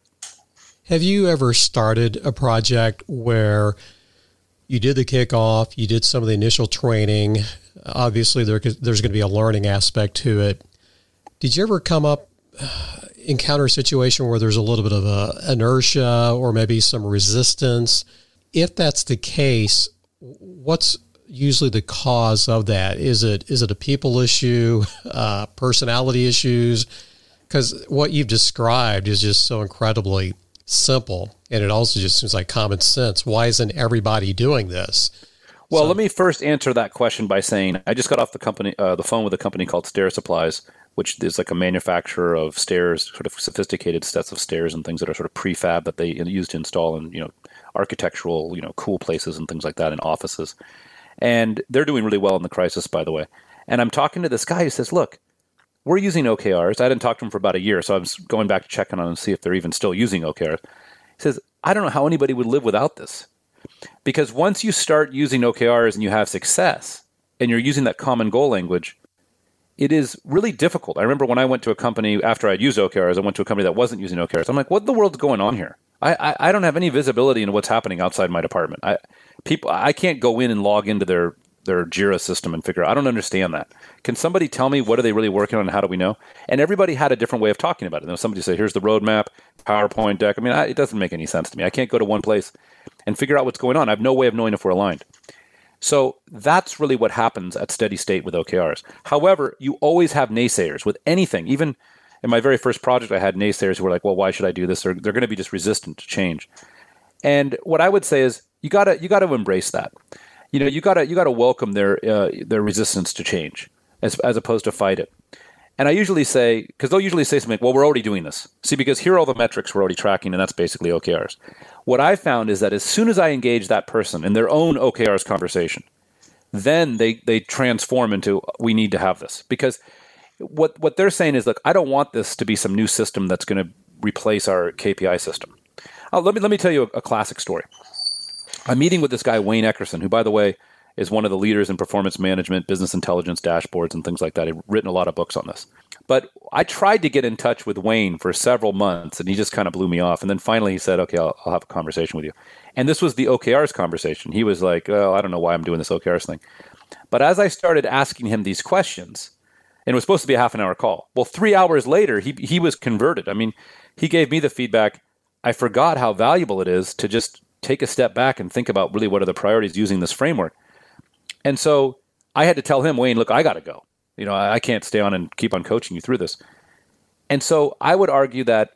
Have you ever started a project where you did the kickoff, you did some of the initial training, obviously there's going to be a learning aspect to it. Did you ever encounter a situation where there's a little bit of inertia or maybe some resistance? If that's the case, what's usually the cause of that? Is it a people issue, personality issues? Because what you've described is just so incredibly simple, and it also just seems like common sense. Why isn't everybody doing this? Well, let me first answer that question by saying I just got off the phone with a company called Stair Supplies, which is like a manufacturer of stairs, sort of sophisticated sets of stairs and things that are sort of prefab that they use to install in architectural cool places and things like that in offices. And they're doing really well in the crisis, by the way. And I'm talking to this guy who says, look, we're using OKRs. I didn't talk to him for about a year, so I was going back to check on them and see if they're even still using OKRs. He says, I don't know how anybody would live without this. Because once you start using OKRs and you have success, and you're using that common goal language, it is really difficult. I remember when I went to a company, after I'd used OKRs, I went to a company that wasn't using OKRs. I'm like, what in the world's going on here? I don't have any visibility into what's happening outside my department. I can't go in and log into their Jira system and figure out. I don't understand that. Can somebody tell me what are they really working on and how do we know? And everybody had a different way of talking about it. Somebody say, here's the roadmap, PowerPoint deck. I mean, it doesn't make any sense to me. I can't go to one place and figure out what's going on. I have no way of knowing if we're aligned. So that's really what happens at steady state with OKRs. However, you always have naysayers with anything. Even in my very first project, I had naysayers who were like, well, why should I do this? They're going to be just resistant to change. And what I would say is you got to embrace that. You got to welcome their resistance to change as opposed to fight it. And I usually say, because they'll usually say something like, well, we're already doing this. See, because here are all the metrics we're already tracking, and that's basically OKRs. What I found is that as soon as I engage that person in their own OKRs conversation, then they transform into, we need to have this. Because what they're saying is, look, I don't want this to be some new system that's going to replace our KPI system. Let me tell you a classic story. I'm meeting with this guy, Wayne Eckerson, who, by the way, is one of the leaders in performance management, business intelligence dashboards, and things like that. He's written a lot of books on this. But I tried to get in touch with Wayne for several months, and he just kind of blew me off. And then finally he said, okay, I'll have a conversation with you. And this was the OKRs conversation. He was like, oh, I don't know why I'm doing this OKRs thing. But as I started asking him these questions, and it was supposed to be a half an hour call. Well, 3 hours later, he was converted. I mean, he gave me the feedback. I forgot how valuable it is to just take a step back and think about really what are the priorities using this framework. And so I had to tell him, Wayne, look, I got to go. I can't stay on and keep on coaching you through this. And so I would argue that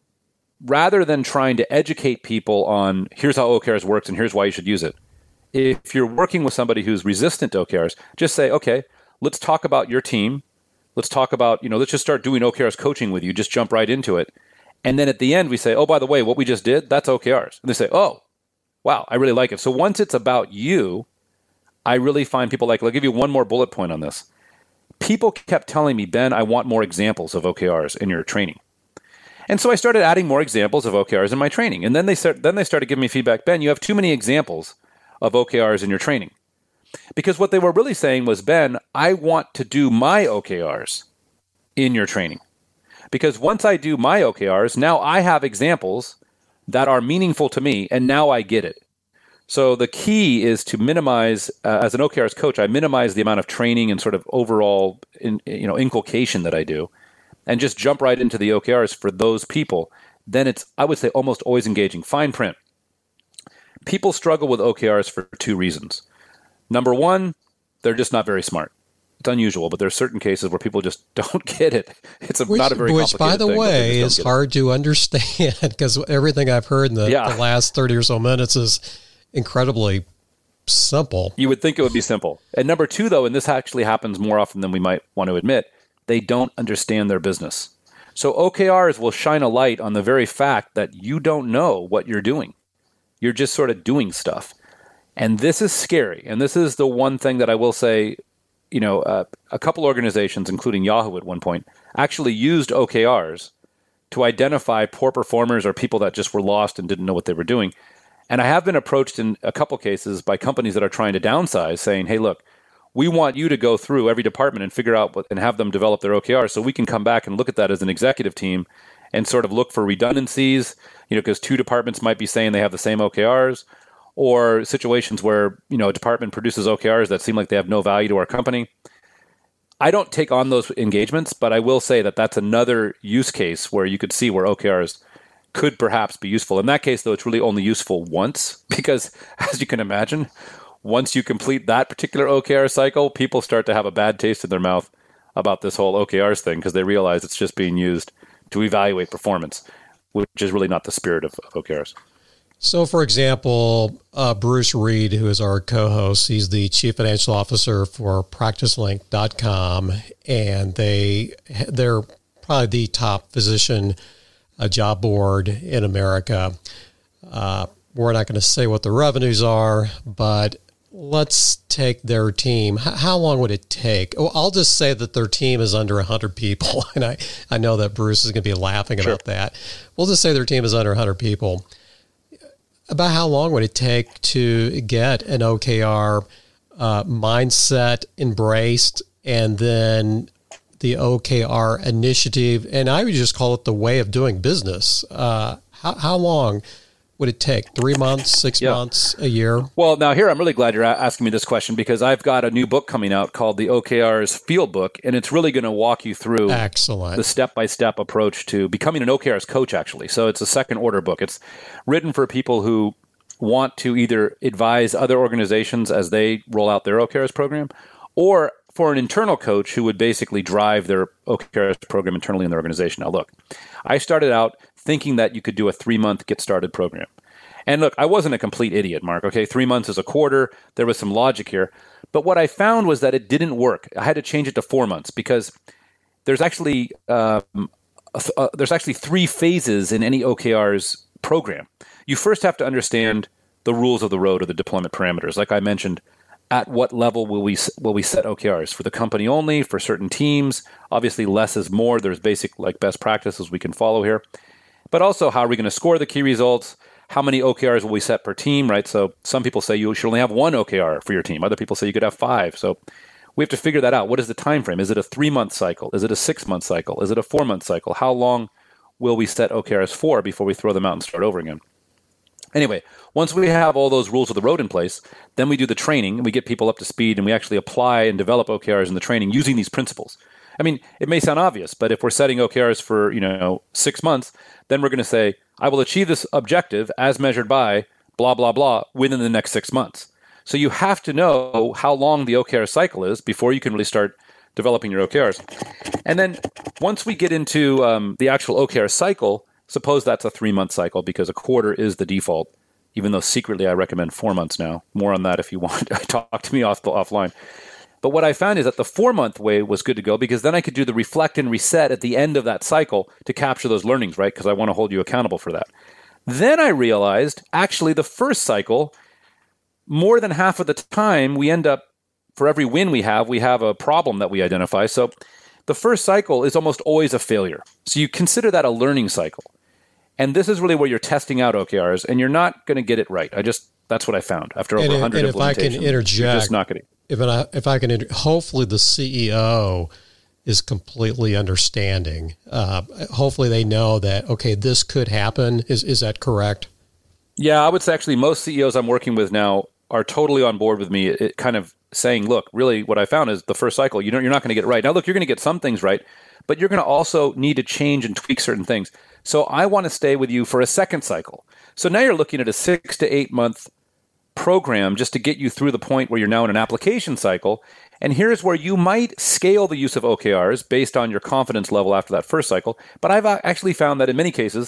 rather than trying to educate people on here's how OKRs works and here's why you should use it, if you're working with somebody who's resistant to OKRs, just say, okay, let's talk about your team. Let's talk about, let's just start doing OKRs coaching with you. Just jump right into it. And then at the end, we say, oh, by the way, what we just did, that's OKRs. And they say, oh, wow, I really like it. So once it's about you, I really find people like, I'll give you one more bullet point on this. People kept telling me, Ben, I want more examples of OKRs in your training. And so I started adding more examples of OKRs in my training. And then they started giving me feedback, Ben, you have too many examples of OKRs in your training. Because what they were really saying was, Ben, I want to do my OKRs in your training. Because once I do my OKRs, now I have examples that are meaningful to me, and now I get it. So the key is to minimize, as an OKRs coach, I minimize the amount of training and sort of overall inculcation that I do, and just jump right into the OKRs for those people. Then it's, I would say, almost always engaging. Fine print. People struggle with OKRs for two reasons. Number one, they're just not very smart. It's unusual, but there are certain cases where people just don't get it. It's not a very complicated thing. Which, by the way, is hard to understand because everything I've heard in the last 30 or so minutes is incredibly simple. You would think it would be simple. And number two, though, and this actually happens more often than we might want to admit, they don't understand their business. So OKRs will shine a light on the very fact that you don't know what you're doing. You're just sort of doing stuff. And this is scary. And this is the one thing that I will say, a couple organizations, including Yahoo at one point, actually used OKRs to identify poor performers or people that just were lost and didn't know what they were doing. And I have been approached in a couple cases by companies that are trying to downsize saying, hey, look, we want you to go through every department and figure out and have them develop their OKRs so we can come back and look at that as an executive team and sort of look for redundancies, because two departments might be saying they have the same OKRs, or situations where, a department produces OKRs that seem like they have no value to our company. I don't take on those engagements, but I will say that that's another use case where you could see where OKRs could perhaps be useful. In that case, though, it's really only useful once because, as you can imagine, once you complete that particular OKR cycle, people start to have a bad taste in their mouth about this whole OKRs thing because they realize it's just being used to evaluate performance, which is really not the spirit of OKRs. So, for example, Bruce Reed, who is our co-host, he's the Chief Financial Officer for PracticeLink.com, and they're probably the top physician job board in America. We're not going to say what the revenues are, but let's take their team. How long would it take? Well, I'll just say that their team is under 100 people, and I know that Bruce is going to be laughing about that. We'll just say their team is under 100 people. About how long would it take to get an OKR mindset embraced, and then the OKR initiative, and I would just call it the way of doing business? How long would it take? 3 months, 6 months, a year? Well, now here I'm really glad you're asking me this question because I've got a new book coming out called the OKRs Field Book, and it's really going to walk you through the step-by-step approach to becoming an OKRs coach, actually. So it's a second-order book. It's written for people who want to either advise other organizations as they roll out their OKRs program, or for an internal coach who would basically drive their OKRs program internally in their organization. Now, look, I started out thinking that you could do a 3-month get started program. And look, I wasn't a complete idiot, Mark. Okay, 3 months is a quarter. There was some logic here. But what I found was that it didn't work. I had to change it to 4 months because there's actually 3 phases in any OKRs program. You first have to understand the rules of the road or the deployment parameters. Like I mentioned, at what level will we set OKRs? For the company only, for certain teams? Obviously, less is more. There's basic best practices we can follow here. But also, how are we going to score the key results? How many OKRs will we set per team, right? So some people say you should only have 1 OKR for your team. Other people say you could have 5. So we have to figure that out. What is the time frame? Is it a 3-month cycle? Is it a 6-month cycle? Is it a 4-month cycle? How long will we set OKRs for before we throw them out and start over again? Anyway, once we have all those rules of the road in place, then we do the training and we get people up to speed and we actually apply and develop OKRs in the training using these principles. I mean, it may sound obvious, but if we're setting OKRs for, 6 months, then we're going to say, I will achieve this objective as measured by blah, blah, blah within the next 6 months. So you have to know how long the OKR cycle is before you can really start developing your OKRs. And then once we get into the actual OKR cycle, suppose that's a 3-month cycle because a quarter is the default, even though secretly I recommend 4 months now. More on that if you want. Talk to me offline. But what I found is that the 4-month way was good to go because then I could do the reflect and reset at the end of that cycle to capture those learnings, right? Because I want to hold you accountable for that. Then I realized, actually, the first cycle, more than half of the time, we end up, for every win we have a problem that we identify. So the first cycle is almost always a failure. So you consider that a learning cycle. And this is really where you're testing out OKRs, and you're not going to get it right. That's what I found after over 100 implementations. If I can interject, you're just not going to. If I can, hopefully the CEO is completely understanding. Hopefully they know that, okay, this could happen. Is that correct? Yeah, I would say actually most CEOs I'm working with now are totally on board with me, kind of saying, look, really what I found is the first cycle, you're not going to get it right. Now, look, you're going to get some things right, but you're going to also need to change and tweak certain things. So I want to stay with you for a second cycle. So now you're looking at a 6 to 8 month program just to get you through the point where you're now in an application cycle. And here's where you might scale the use of OKRs based on your confidence level after that first cycle. But I've actually found that in many cases,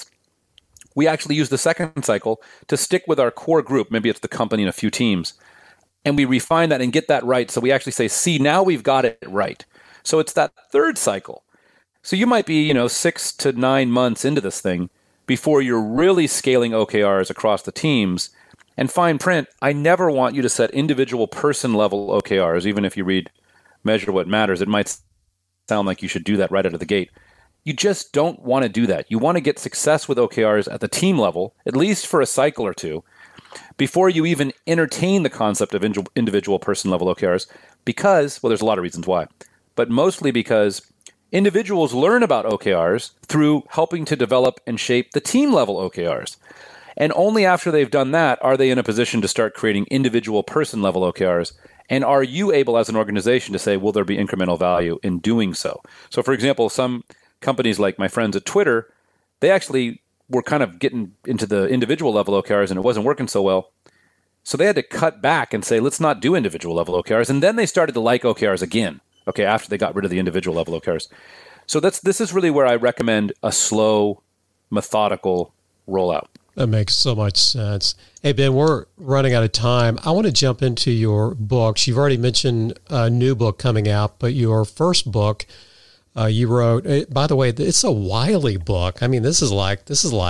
we actually use the second cycle to stick with our core group. Maybe it's the company and a few teams. And we refine that and get that right. So we actually say, see, now we've got it right. So it's that third cycle. So you might be, 6 to 9 months into this thing before you're really scaling OKRs across the teams. And fine print, I never want you to set individual person level OKRs, even if you read Measure What Matters. It might sound like you should do that right out of the gate. You just don't want to do that. You want to get success with OKRs at the team level, at least for a cycle or two. before you even entertain the concept of individual person level OKRs because, well, there's a lot of reasons why, but mostly because individuals learn about OKRs through helping to develop and shape the team level OKRs. And only after they've done that are they in a position to start creating individual person level OKRs. And are you able as an organization to say, will there be incremental value in doing so? So, for example, some companies like my friends at Twitter, they actually were kind of getting into the individual level OKRs and it wasn't working so well. So they had to cut back and say, let's not do individual level OKRs. And then they started to like OKRs again, okay, after they got rid of the individual level OKRs. So this is really where I recommend a slow, methodical rollout. That makes so much sense. Hey, Ben, we're running out of time. I want to jump into your books. You've already mentioned a new book coming out, but your first book you wrote, by the way, it's a Wiley book. I mean, this is like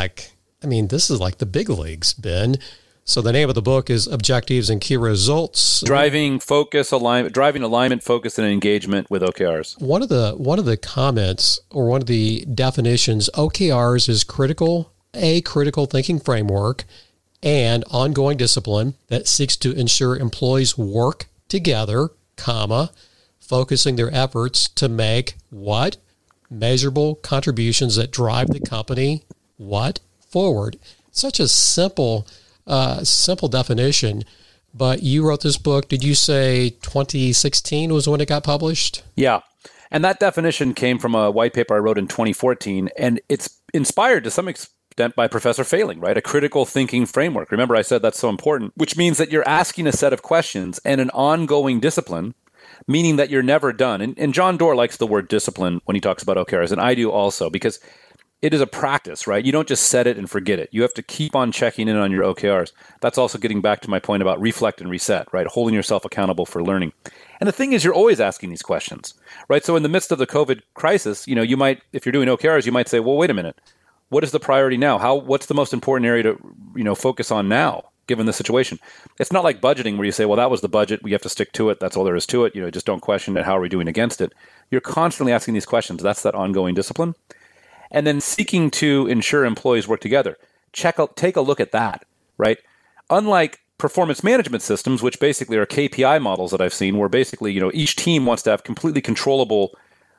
the big leagues, Ben. So the name of the book is Objectives and Key Results. Driving alignment, focus, and engagement with OKRs. One of the comments or one of the definitions, OKRs is a critical thinking framework and ongoing discipline that seeks to ensure employees work together, focusing their efforts to make what? Measurable contributions that drive the company forward. Such a simple definition, but you wrote this book, did you say 2016 was when it got published? Yeah. And that definition came from a white paper I wrote in 2014, and it's inspired to some extent by Professor Failing, right? A critical thinking framework. Remember, I said that's so important, which means that you're asking a set of questions and an ongoing discipline, meaning that you're never done. And John Doerr likes the word discipline when he talks about OKRs, and I do also, because it is a practice, right? You don't just set it and forget it. You have to keep on checking in on your OKRs. That's also getting back to my point about reflect and reset, right? Holding yourself accountable for learning. And the thing is, you're always asking these questions, right? So in the midst of the COVID crisis, you might, if you're doing OKRs, you might say, well, wait a minute. What is the priority now? What's the most important area to, focus on now, given the situation? It's not like budgeting where you say, well, that was the budget. We have to stick to it. That's all there is to it. Just don't question it. How are we doing against it? You're constantly asking these questions. That's that ongoing discipline. And then seeking to ensure employees work together. Take a look at that, right? Unlike performance management systems, which basically are KPI models that I've seen, where basically, each team wants to have completely controllable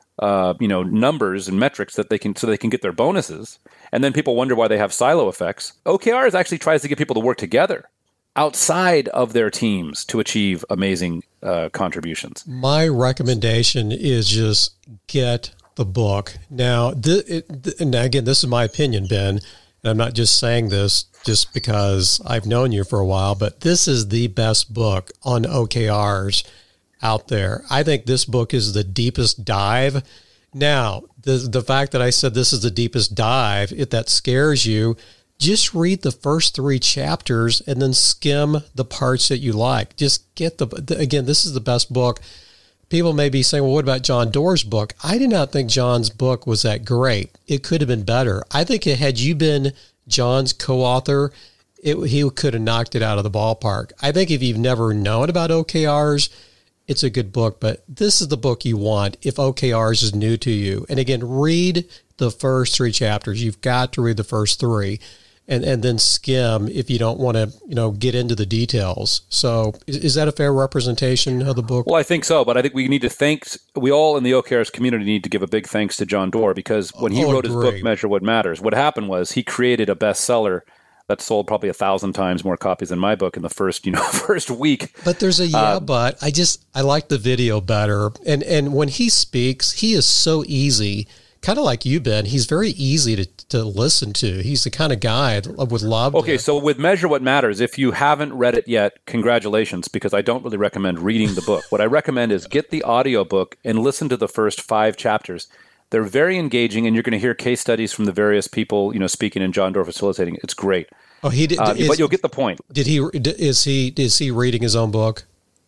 numbers and metrics so they can get their bonuses. And then people wonder why they have silo effects. OKRs actually tries to get people to work together outside of their teams to achieve amazing contributions. My recommendation is just get the book. Now, and again, this is my opinion, Ben, and I'm not just saying this just because I've known you for a while, but this is the best book on OKRs out there. I think this book is the deepest dive. Now, the fact that I said this is the deepest dive, if that scares you, just read the first 3 chapters and then skim the parts that you like. Just get again, this is the best book. People may be saying, well, what about John Doerr's book? I did not think John's book was that great. It could have been better. I think had you been John's co-author, he could have knocked it out of the ballpark. I think if you've never known about OKRs, it's a good book, but this is the book you want if OKRs is new to you. And again, read the first 3 chapters. You've got to read the first 3 and then skim if you don't want to, get into the details. So is that a fair representation of the book? Well, I think so, but I think we need to we all in the OKRs community need to give a big thanks to John Doerr, because when he wrote his book, Measure What Matters, what happened was he created a bestseller that sold probably 1,000 times more copies than my book in the first week. But there's but I like the video better. And when he speaks, he is so easy, kind of like you, Ben. He's very easy to listen to. He's the kind of guy I would love. Okay, so with Measure What Matters, if you haven't read it yet, congratulations, because I don't really recommend reading the book. What I recommend is get the audiobook and listen to the first 5 chapters. They're very engaging, and you're going to hear case studies from the various people, speaking and John Doerr facilitating. It's great. Oh, he did. But you'll get the point. Is he reading his own book?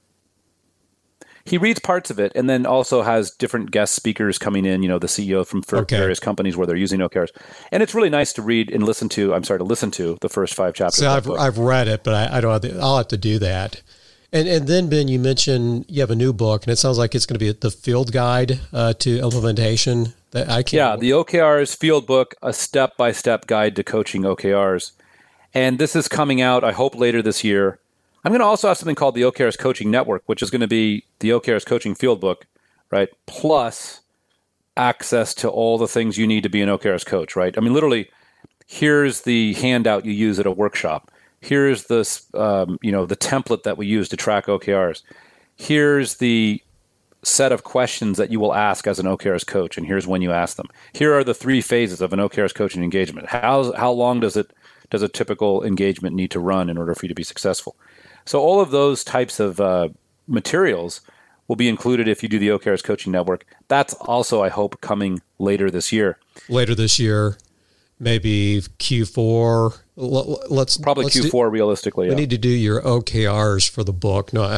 He reads parts of it, and then also has different guest speakers coming in. The CEO from various companies where they're using OKRs, and it's really nice to read and listen to. Listen to the first 5 chapters. So I've read it, but I don't. I'll have to do that. And then, Ben, you mentioned you have a new book, and it sounds like it's going to be the field guide to implementation. The OKRs field book, a step-by-step guide to coaching OKRs. And this is coming out, I hope, later this year. I'm going to also have something called the OKR's Coaching Network, which is going to be the OKR's Coaching Field Book, right? Plus access to all the things you need to be an OKR's coach, right? I mean, literally, here's the handout you use at a workshop. Here's this, the template that we use to track OKRs. Here's the set of questions that you will ask as an OKR's coach, and here's when you ask them. Here are the 3 phases of an OKR's coaching engagement. How long does a typical engagement need to run in order for you to be successful? So all of those types of materials will be included if you do the OKR's Coaching Network. That's also, I hope, coming later this year. Later this year, maybe Q4. Let's probably Q4 realistically. We need to do your OKRs for the book. No,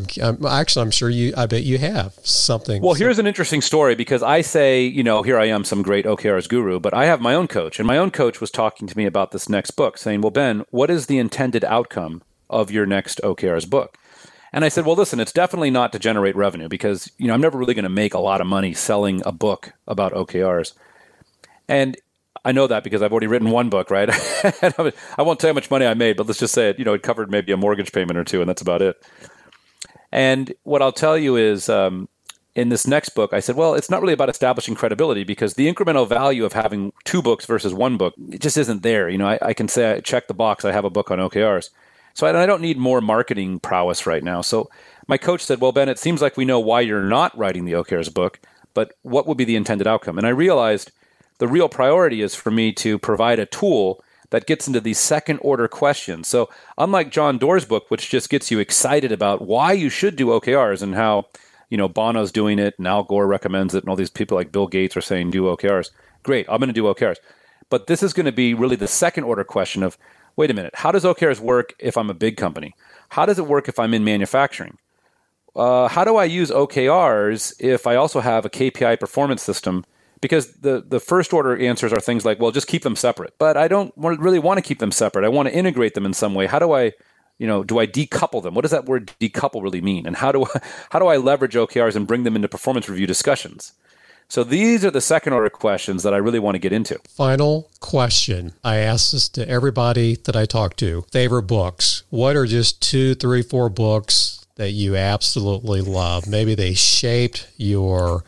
I'm sure I bet you have something. Well, here's an interesting story because I say, here I am, some great OKRs guru, but I have my own coach, and my own coach was talking to me about this next book, saying, well, Ben, what is the intended outcome of your next OKRs book? And I said, well, listen, it's definitely not to generate revenue because, I'm never really going to make a lot of money selling a book about OKRs. And I know that because I've already written one book, right? I won't tell you how much money I made, but let's just say it covered maybe a mortgage payment or two, and that's about it. And what I'll tell you is in this next book, I said, well, it's not really about establishing credibility because the incremental value of having 2 books versus 1 book, it just isn't there. I can say, I check the box, I have a book on OKRs. So I don't need more marketing prowess right now. So my coach said, well, Ben, it seems like we know why you're not writing the OKRs book, but what would be the intended outcome? And I realized the real priority is for me to provide a tool that gets into these second order questions. So unlike John Doerr's book, which just gets you excited about why you should do OKRs and how, Bono's doing it and Al Gore recommends it and all these people like Bill Gates are saying do OKRs. Great, I'm going to do OKRs. But this is going to be really the second order question of, wait a minute, how does OKRs work if I'm a big company? How does it work if I'm in manufacturing? How do I use OKRs if I also have a KPI performance system? Because the first order answers are things like, well, just keep them separate. But I don't really want to keep them separate. I want to integrate them in some way. How do I, do I decouple them? What does that word decouple really mean? And how do I leverage OKRs and bring them into performance review discussions? So these are the second order questions that I really want to get into. Final question. I ask this to everybody that I talk to. Favorite books. What are just 2, 3, 4 books that you absolutely love? Maybe they shaped your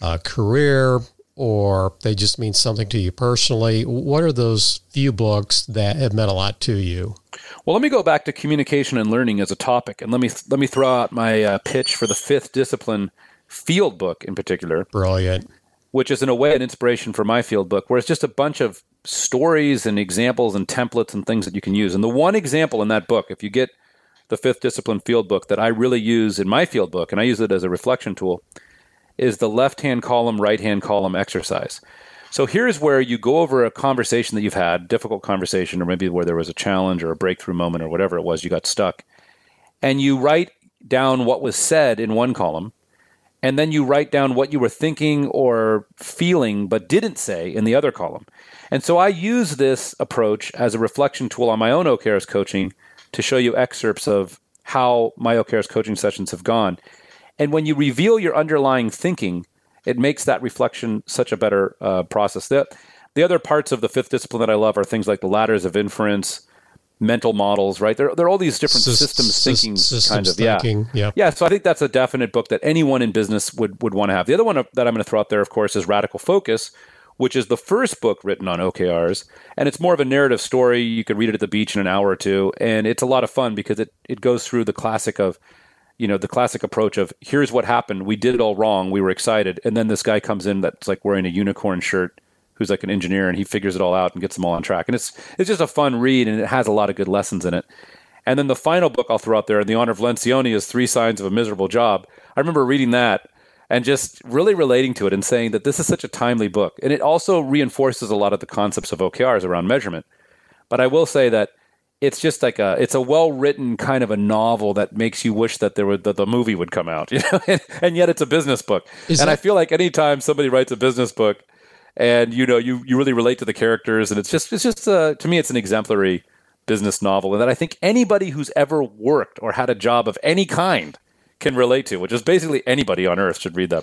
career or they just mean something to you personally. What are those few books that have meant a lot to you? Well, let me go back to communication and learning as a topic. And let me throw out my pitch for the 5th Discipline Field Book in particular. Brilliant. Which is in a way an inspiration for my field book, where it's just a bunch of stories and examples and templates and things that you can use. And the one example in that book, if you get the 5th Discipline Field Book that I really use in my field book, and I use it as a reflection tool, is the left-hand column, right-hand column exercise. So here's where you go over a conversation that you've had, difficult conversation, or maybe where there was a challenge or a breakthrough moment or whatever it was, you got stuck. And you write down what was said in one column, and then you write down what you were thinking or feeling but didn't say in the other column. And so I use this approach as a reflection tool on my own OKRs coaching to show you excerpts of how my OKRs coaching sessions have gone. And when you reveal your underlying thinking, it makes that reflection such a better process. The other parts of the 5th Discipline that I love are things like the ladders of inference, mental models, right? There are all these different systems thinking kind of. Thinking, yeah. So I think that's a definite book that anyone in business would want to have. The other one that I'm going to throw out there, of course, is Radical Focus, which is the first book written on OKRs. And it's more of a narrative story. You could read it at the beach in an hour or two. And it's a lot of fun because it goes through the classic of, the classic approach of here's what happened. We did it all wrong. We were excited. And then this guy comes in that's like wearing a unicorn shirt who's like an engineer, and he figures it all out and gets them all on track. And it's just a fun read, and it has a lot of good lessons in it. And then the final book I'll throw out there, in the honor of Lencioni, is 3 Signs of a Miserable Job. I remember reading that and just really relating to it and saying that this is such a timely book. And it also reinforces a lot of the concepts of OKRs around measurement. But I will say that it's just like it's a well-written kind of a novel that makes you wish that the movie would come out, and yet it's a business book. I feel like anytime somebody writes a business book, and you really relate to the characters, and it's just to me it's an exemplary business novel, and that I think anybody who's ever worked or had a job of any kind can relate to, which is basically anybody on earth should read that book.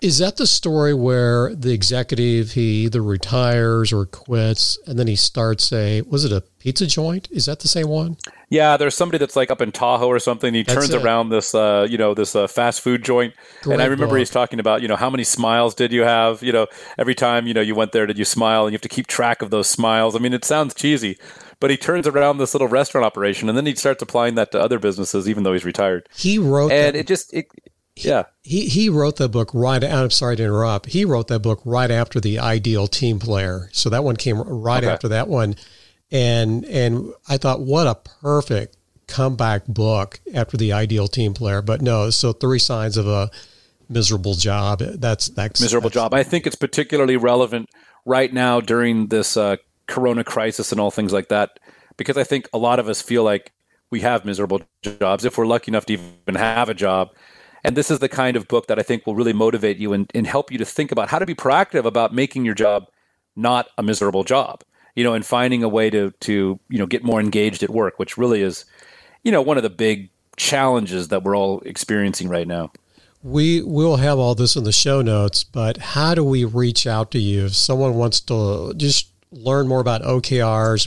Is that the story where the executive, he either retires or quits, and then he starts was it a pizza joint? Is that the same one? Yeah, there's somebody that's like up in Tahoe or something. He turns around this, this fast food joint. Great and I remember book. he's talking about, how many smiles did you have? Every time, you went there, did you smile? And you have to keep track of those smiles. I mean, it sounds cheesy, but he turns around this little restaurant operation, and then he starts applying that to other businesses, even though he's retired. He wrote and Yeah. He wrote that book I'm sorry to interrupt. He wrote that book right after The Ideal Team Player. So that one came right after that one. And I thought, what a perfect comeback book after The Ideal Team Player. But no, so 3 Signs of a Miserable Job. That's miserable job. I think it's particularly relevant right now during this corona crisis and all things like that, because I think a lot of us feel like we have miserable jobs if we're lucky enough to even have a job. And this is the kind of book that I think will really motivate you and help you to think about how to be proactive about making your job not a miserable job, and finding a way to get more engaged at work, which really is, one of the big challenges that we're all experiencing right now. We will have all this in the show notes, but how do we reach out to you if someone wants to just learn more about OKRs?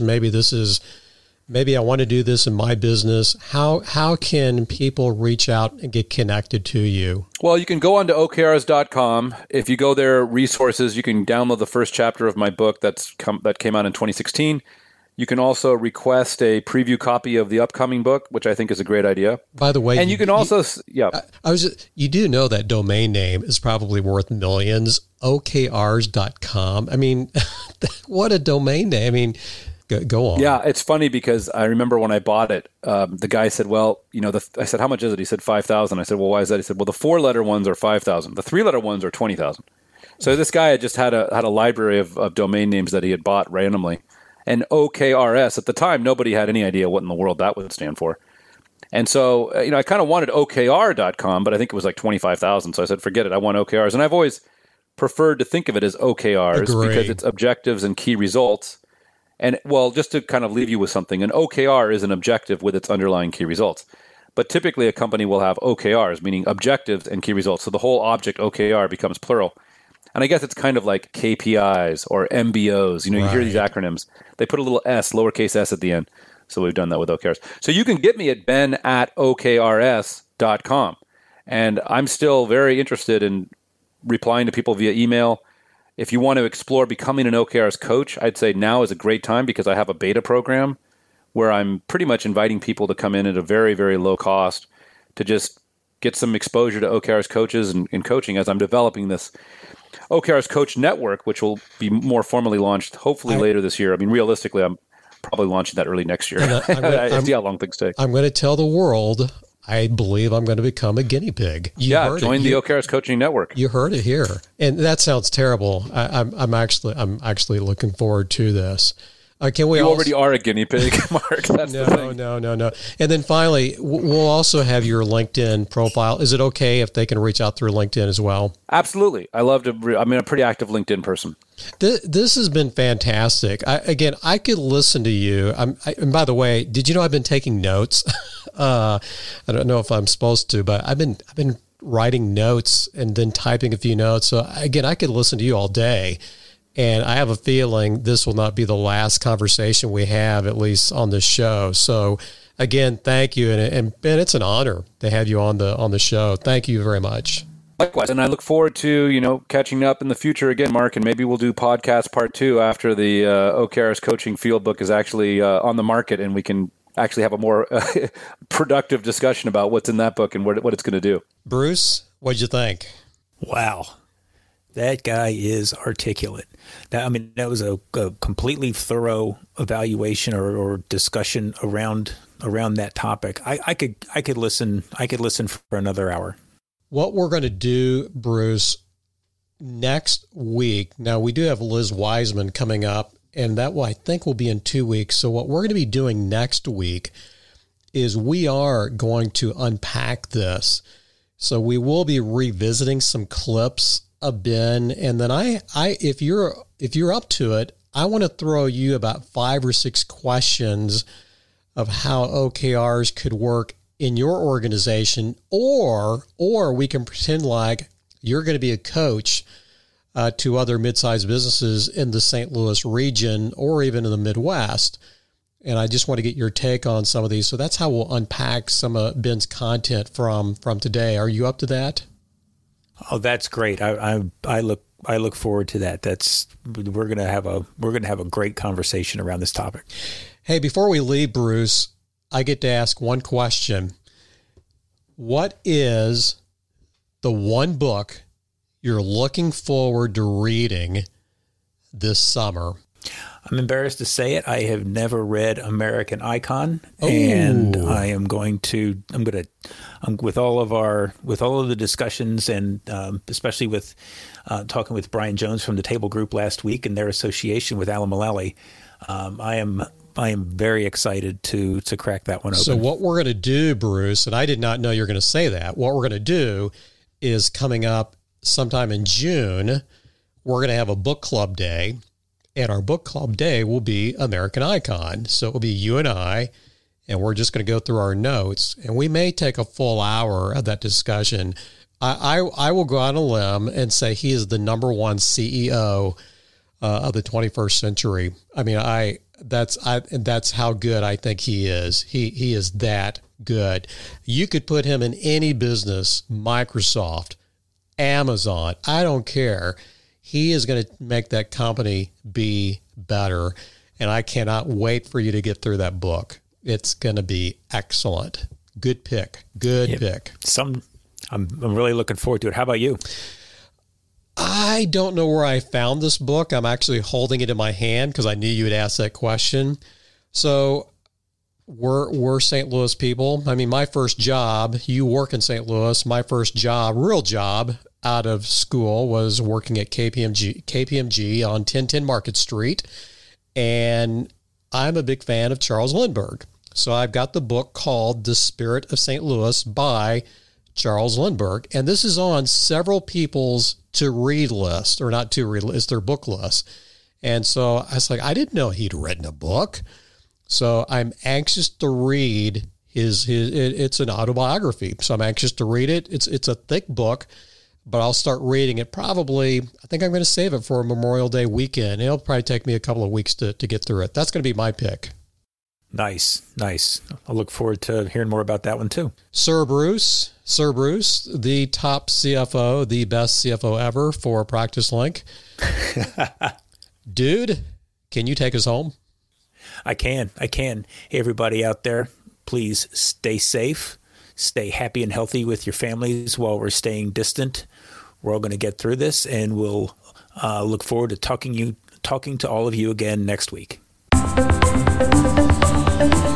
Maybe I want to do this in my business. How can people reach out and get connected to you? Well, you can go on to OKRs.com. If you go there, resources, you can download the first chapter of my book that came out in 2016. You can also request a preview copy of the upcoming book, which I think is a great idea. By the way, and you can also, you do know that domain name is probably worth millions. OKRs.com. I mean, what a domain name. I mean, go on. Yeah, it's funny because I remember when I bought it, the guy said, well, I said, how much is it? He said, $5,000. I said, well, why is that? He said, well, the 4-letter ones are $5,000. The 3-letter ones are $20,000. So this guy had just had a library of domain names that he had bought randomly. And OKRS, at the time, nobody had any idea what in the world that would stand for. And so, I kind of wanted OKR.com, but I think it was like $25,000. So I said, forget it. I want OKRs. And I've always preferred to think of it as OKRs because it's objectives and key results. And, well, just to kind of leave you with something, an OKR is an objective with its underlying key results. But typically a company will have OKRs, meaning objectives and key results. So the whole object OKR becomes plural. And I guess it's kind of like KPIs or MBOs. You hear these acronyms. They put a little s, lowercase s at the end. So we've done that with OKRs. So you can get me at ben@okrs.com. And I'm still very interested in replying to people via email. If you want to explore becoming an OKRs coach, I'd say now is a great time because I have a beta program where I'm pretty much inviting people to come in at a very, very low cost to just get some exposure to OKRs coaches and coaching as I'm developing this OKRs Coach Network, which will be more formally launched hopefully later this year. I mean, realistically, I'm probably launching that early next year. I see how long things take. I'm going to tell the world I believe I'm going to become a guinea pig. Join the OKRs Coaching Network. You heard it here, and that sounds terrible. I'm actually looking forward to this. Can we? You already are a guinea pig, Mark. That's the thing. No. And then finally, we'll also have your LinkedIn profile. Is it okay if they can reach out through LinkedIn as well? Absolutely. I'm a pretty active LinkedIn person. This has been fantastic. I could listen to you. And by the way, did you know I've been taking notes? I don't know if I'm supposed to, but I've been writing notes and then typing a few notes. So again, I could listen to you all day. And I have a feeling this will not be the last conversation we have, at least on this show. So again, thank you. And Ben, it's an honor to have you on the show. Thank you very much. Likewise. And I look forward to, catching up in the future again, Mark, and maybe we'll do podcast part 2 after the OKRs Coaching Field Book is actually on the market and we can actually have a more productive discussion about what's in that book and what it's going to do. Bruce, what'd you think? Wow. That guy is articulate. That was a completely thorough evaluation or discussion around that topic. I could listen for another hour. What we're going to do, Bruce, next week. Now we do have Liz Wiseman coming up, and that I think will be in 2 weeks. So what we're going to be doing next week is we are going to unpack this. So we will be revisiting some clips of Ben, and then if you're up to it, I want to throw you about 5 or 6 questions of how OKRs could work in your organization, or we can pretend like you're going to be a coach to other mid-sized businesses in the St. Louis region or even in the Midwest. And I just want to get your take on some of these. So that's how we'll unpack some of Ben's content from today. Are you up to that? Oh, that's great. I look forward to that. We're gonna have a great conversation around this topic. Hey, before we leave, Bruce, I get to ask one question. What is the one book you're looking forward to reading this summer? I'm embarrassed to say it. I have never read American Icon, Oh. and with all of the discussions, and especially with talking with Brian Jones from the Table Group last week and their association with Alan Mullally, I am very excited to crack that one open. So what we're going to do, Bruce, and I did not know you're going to say that. What we're going to do is coming up sometime in June, we're going to have a book club day. And our book club day will be American Icon. So it will be you and I, and we're just going to go through our notes. And we may take a full hour of that discussion. I will go on a limb and say he is the number one CEO of the 21st century. I mean, that's how good I think he is. He is that good. You could put him in any business, Microsoft, Amazon, I don't care. He is going to make that company be better. And I cannot wait for you to get through that book. It's going to be excellent. Good pick. Good pick. I'm really looking forward to it. How about you? I don't know where I found this book. I'm actually holding it in my hand because I knew you would ask that question. So we're St. Louis people. I mean, my first job, you work in St. Louis. My first job, real job, out of school was working at KPMG on 1010 Market Street. And I'm a big fan of Charles Lindbergh. So I've got the book called The Spirit of St. Louis by Charles Lindbergh. And this is on several people's to-read list, or not to-read list, it's their book list. And so I was like, I didn't know he'd written a book. So I'm anxious to read his it's an autobiography. So I'm anxious to read it. It's a thick book. But I'll start reading it probably, I think I'm going to save it for a Memorial Day weekend. It'll probably take me a couple of weeks to get through it. That's going to be my pick. Nice. I look forward to hearing more about that one too. Sir Bruce, the top CFO, the best CFO ever for Practice Link. Dude, can you take us home? I can. Hey, everybody out there, please stay safe. Stay happy and healthy with your families while we're staying distant. We're all going to get through this, and we'll look forward to talking to all of you again next week.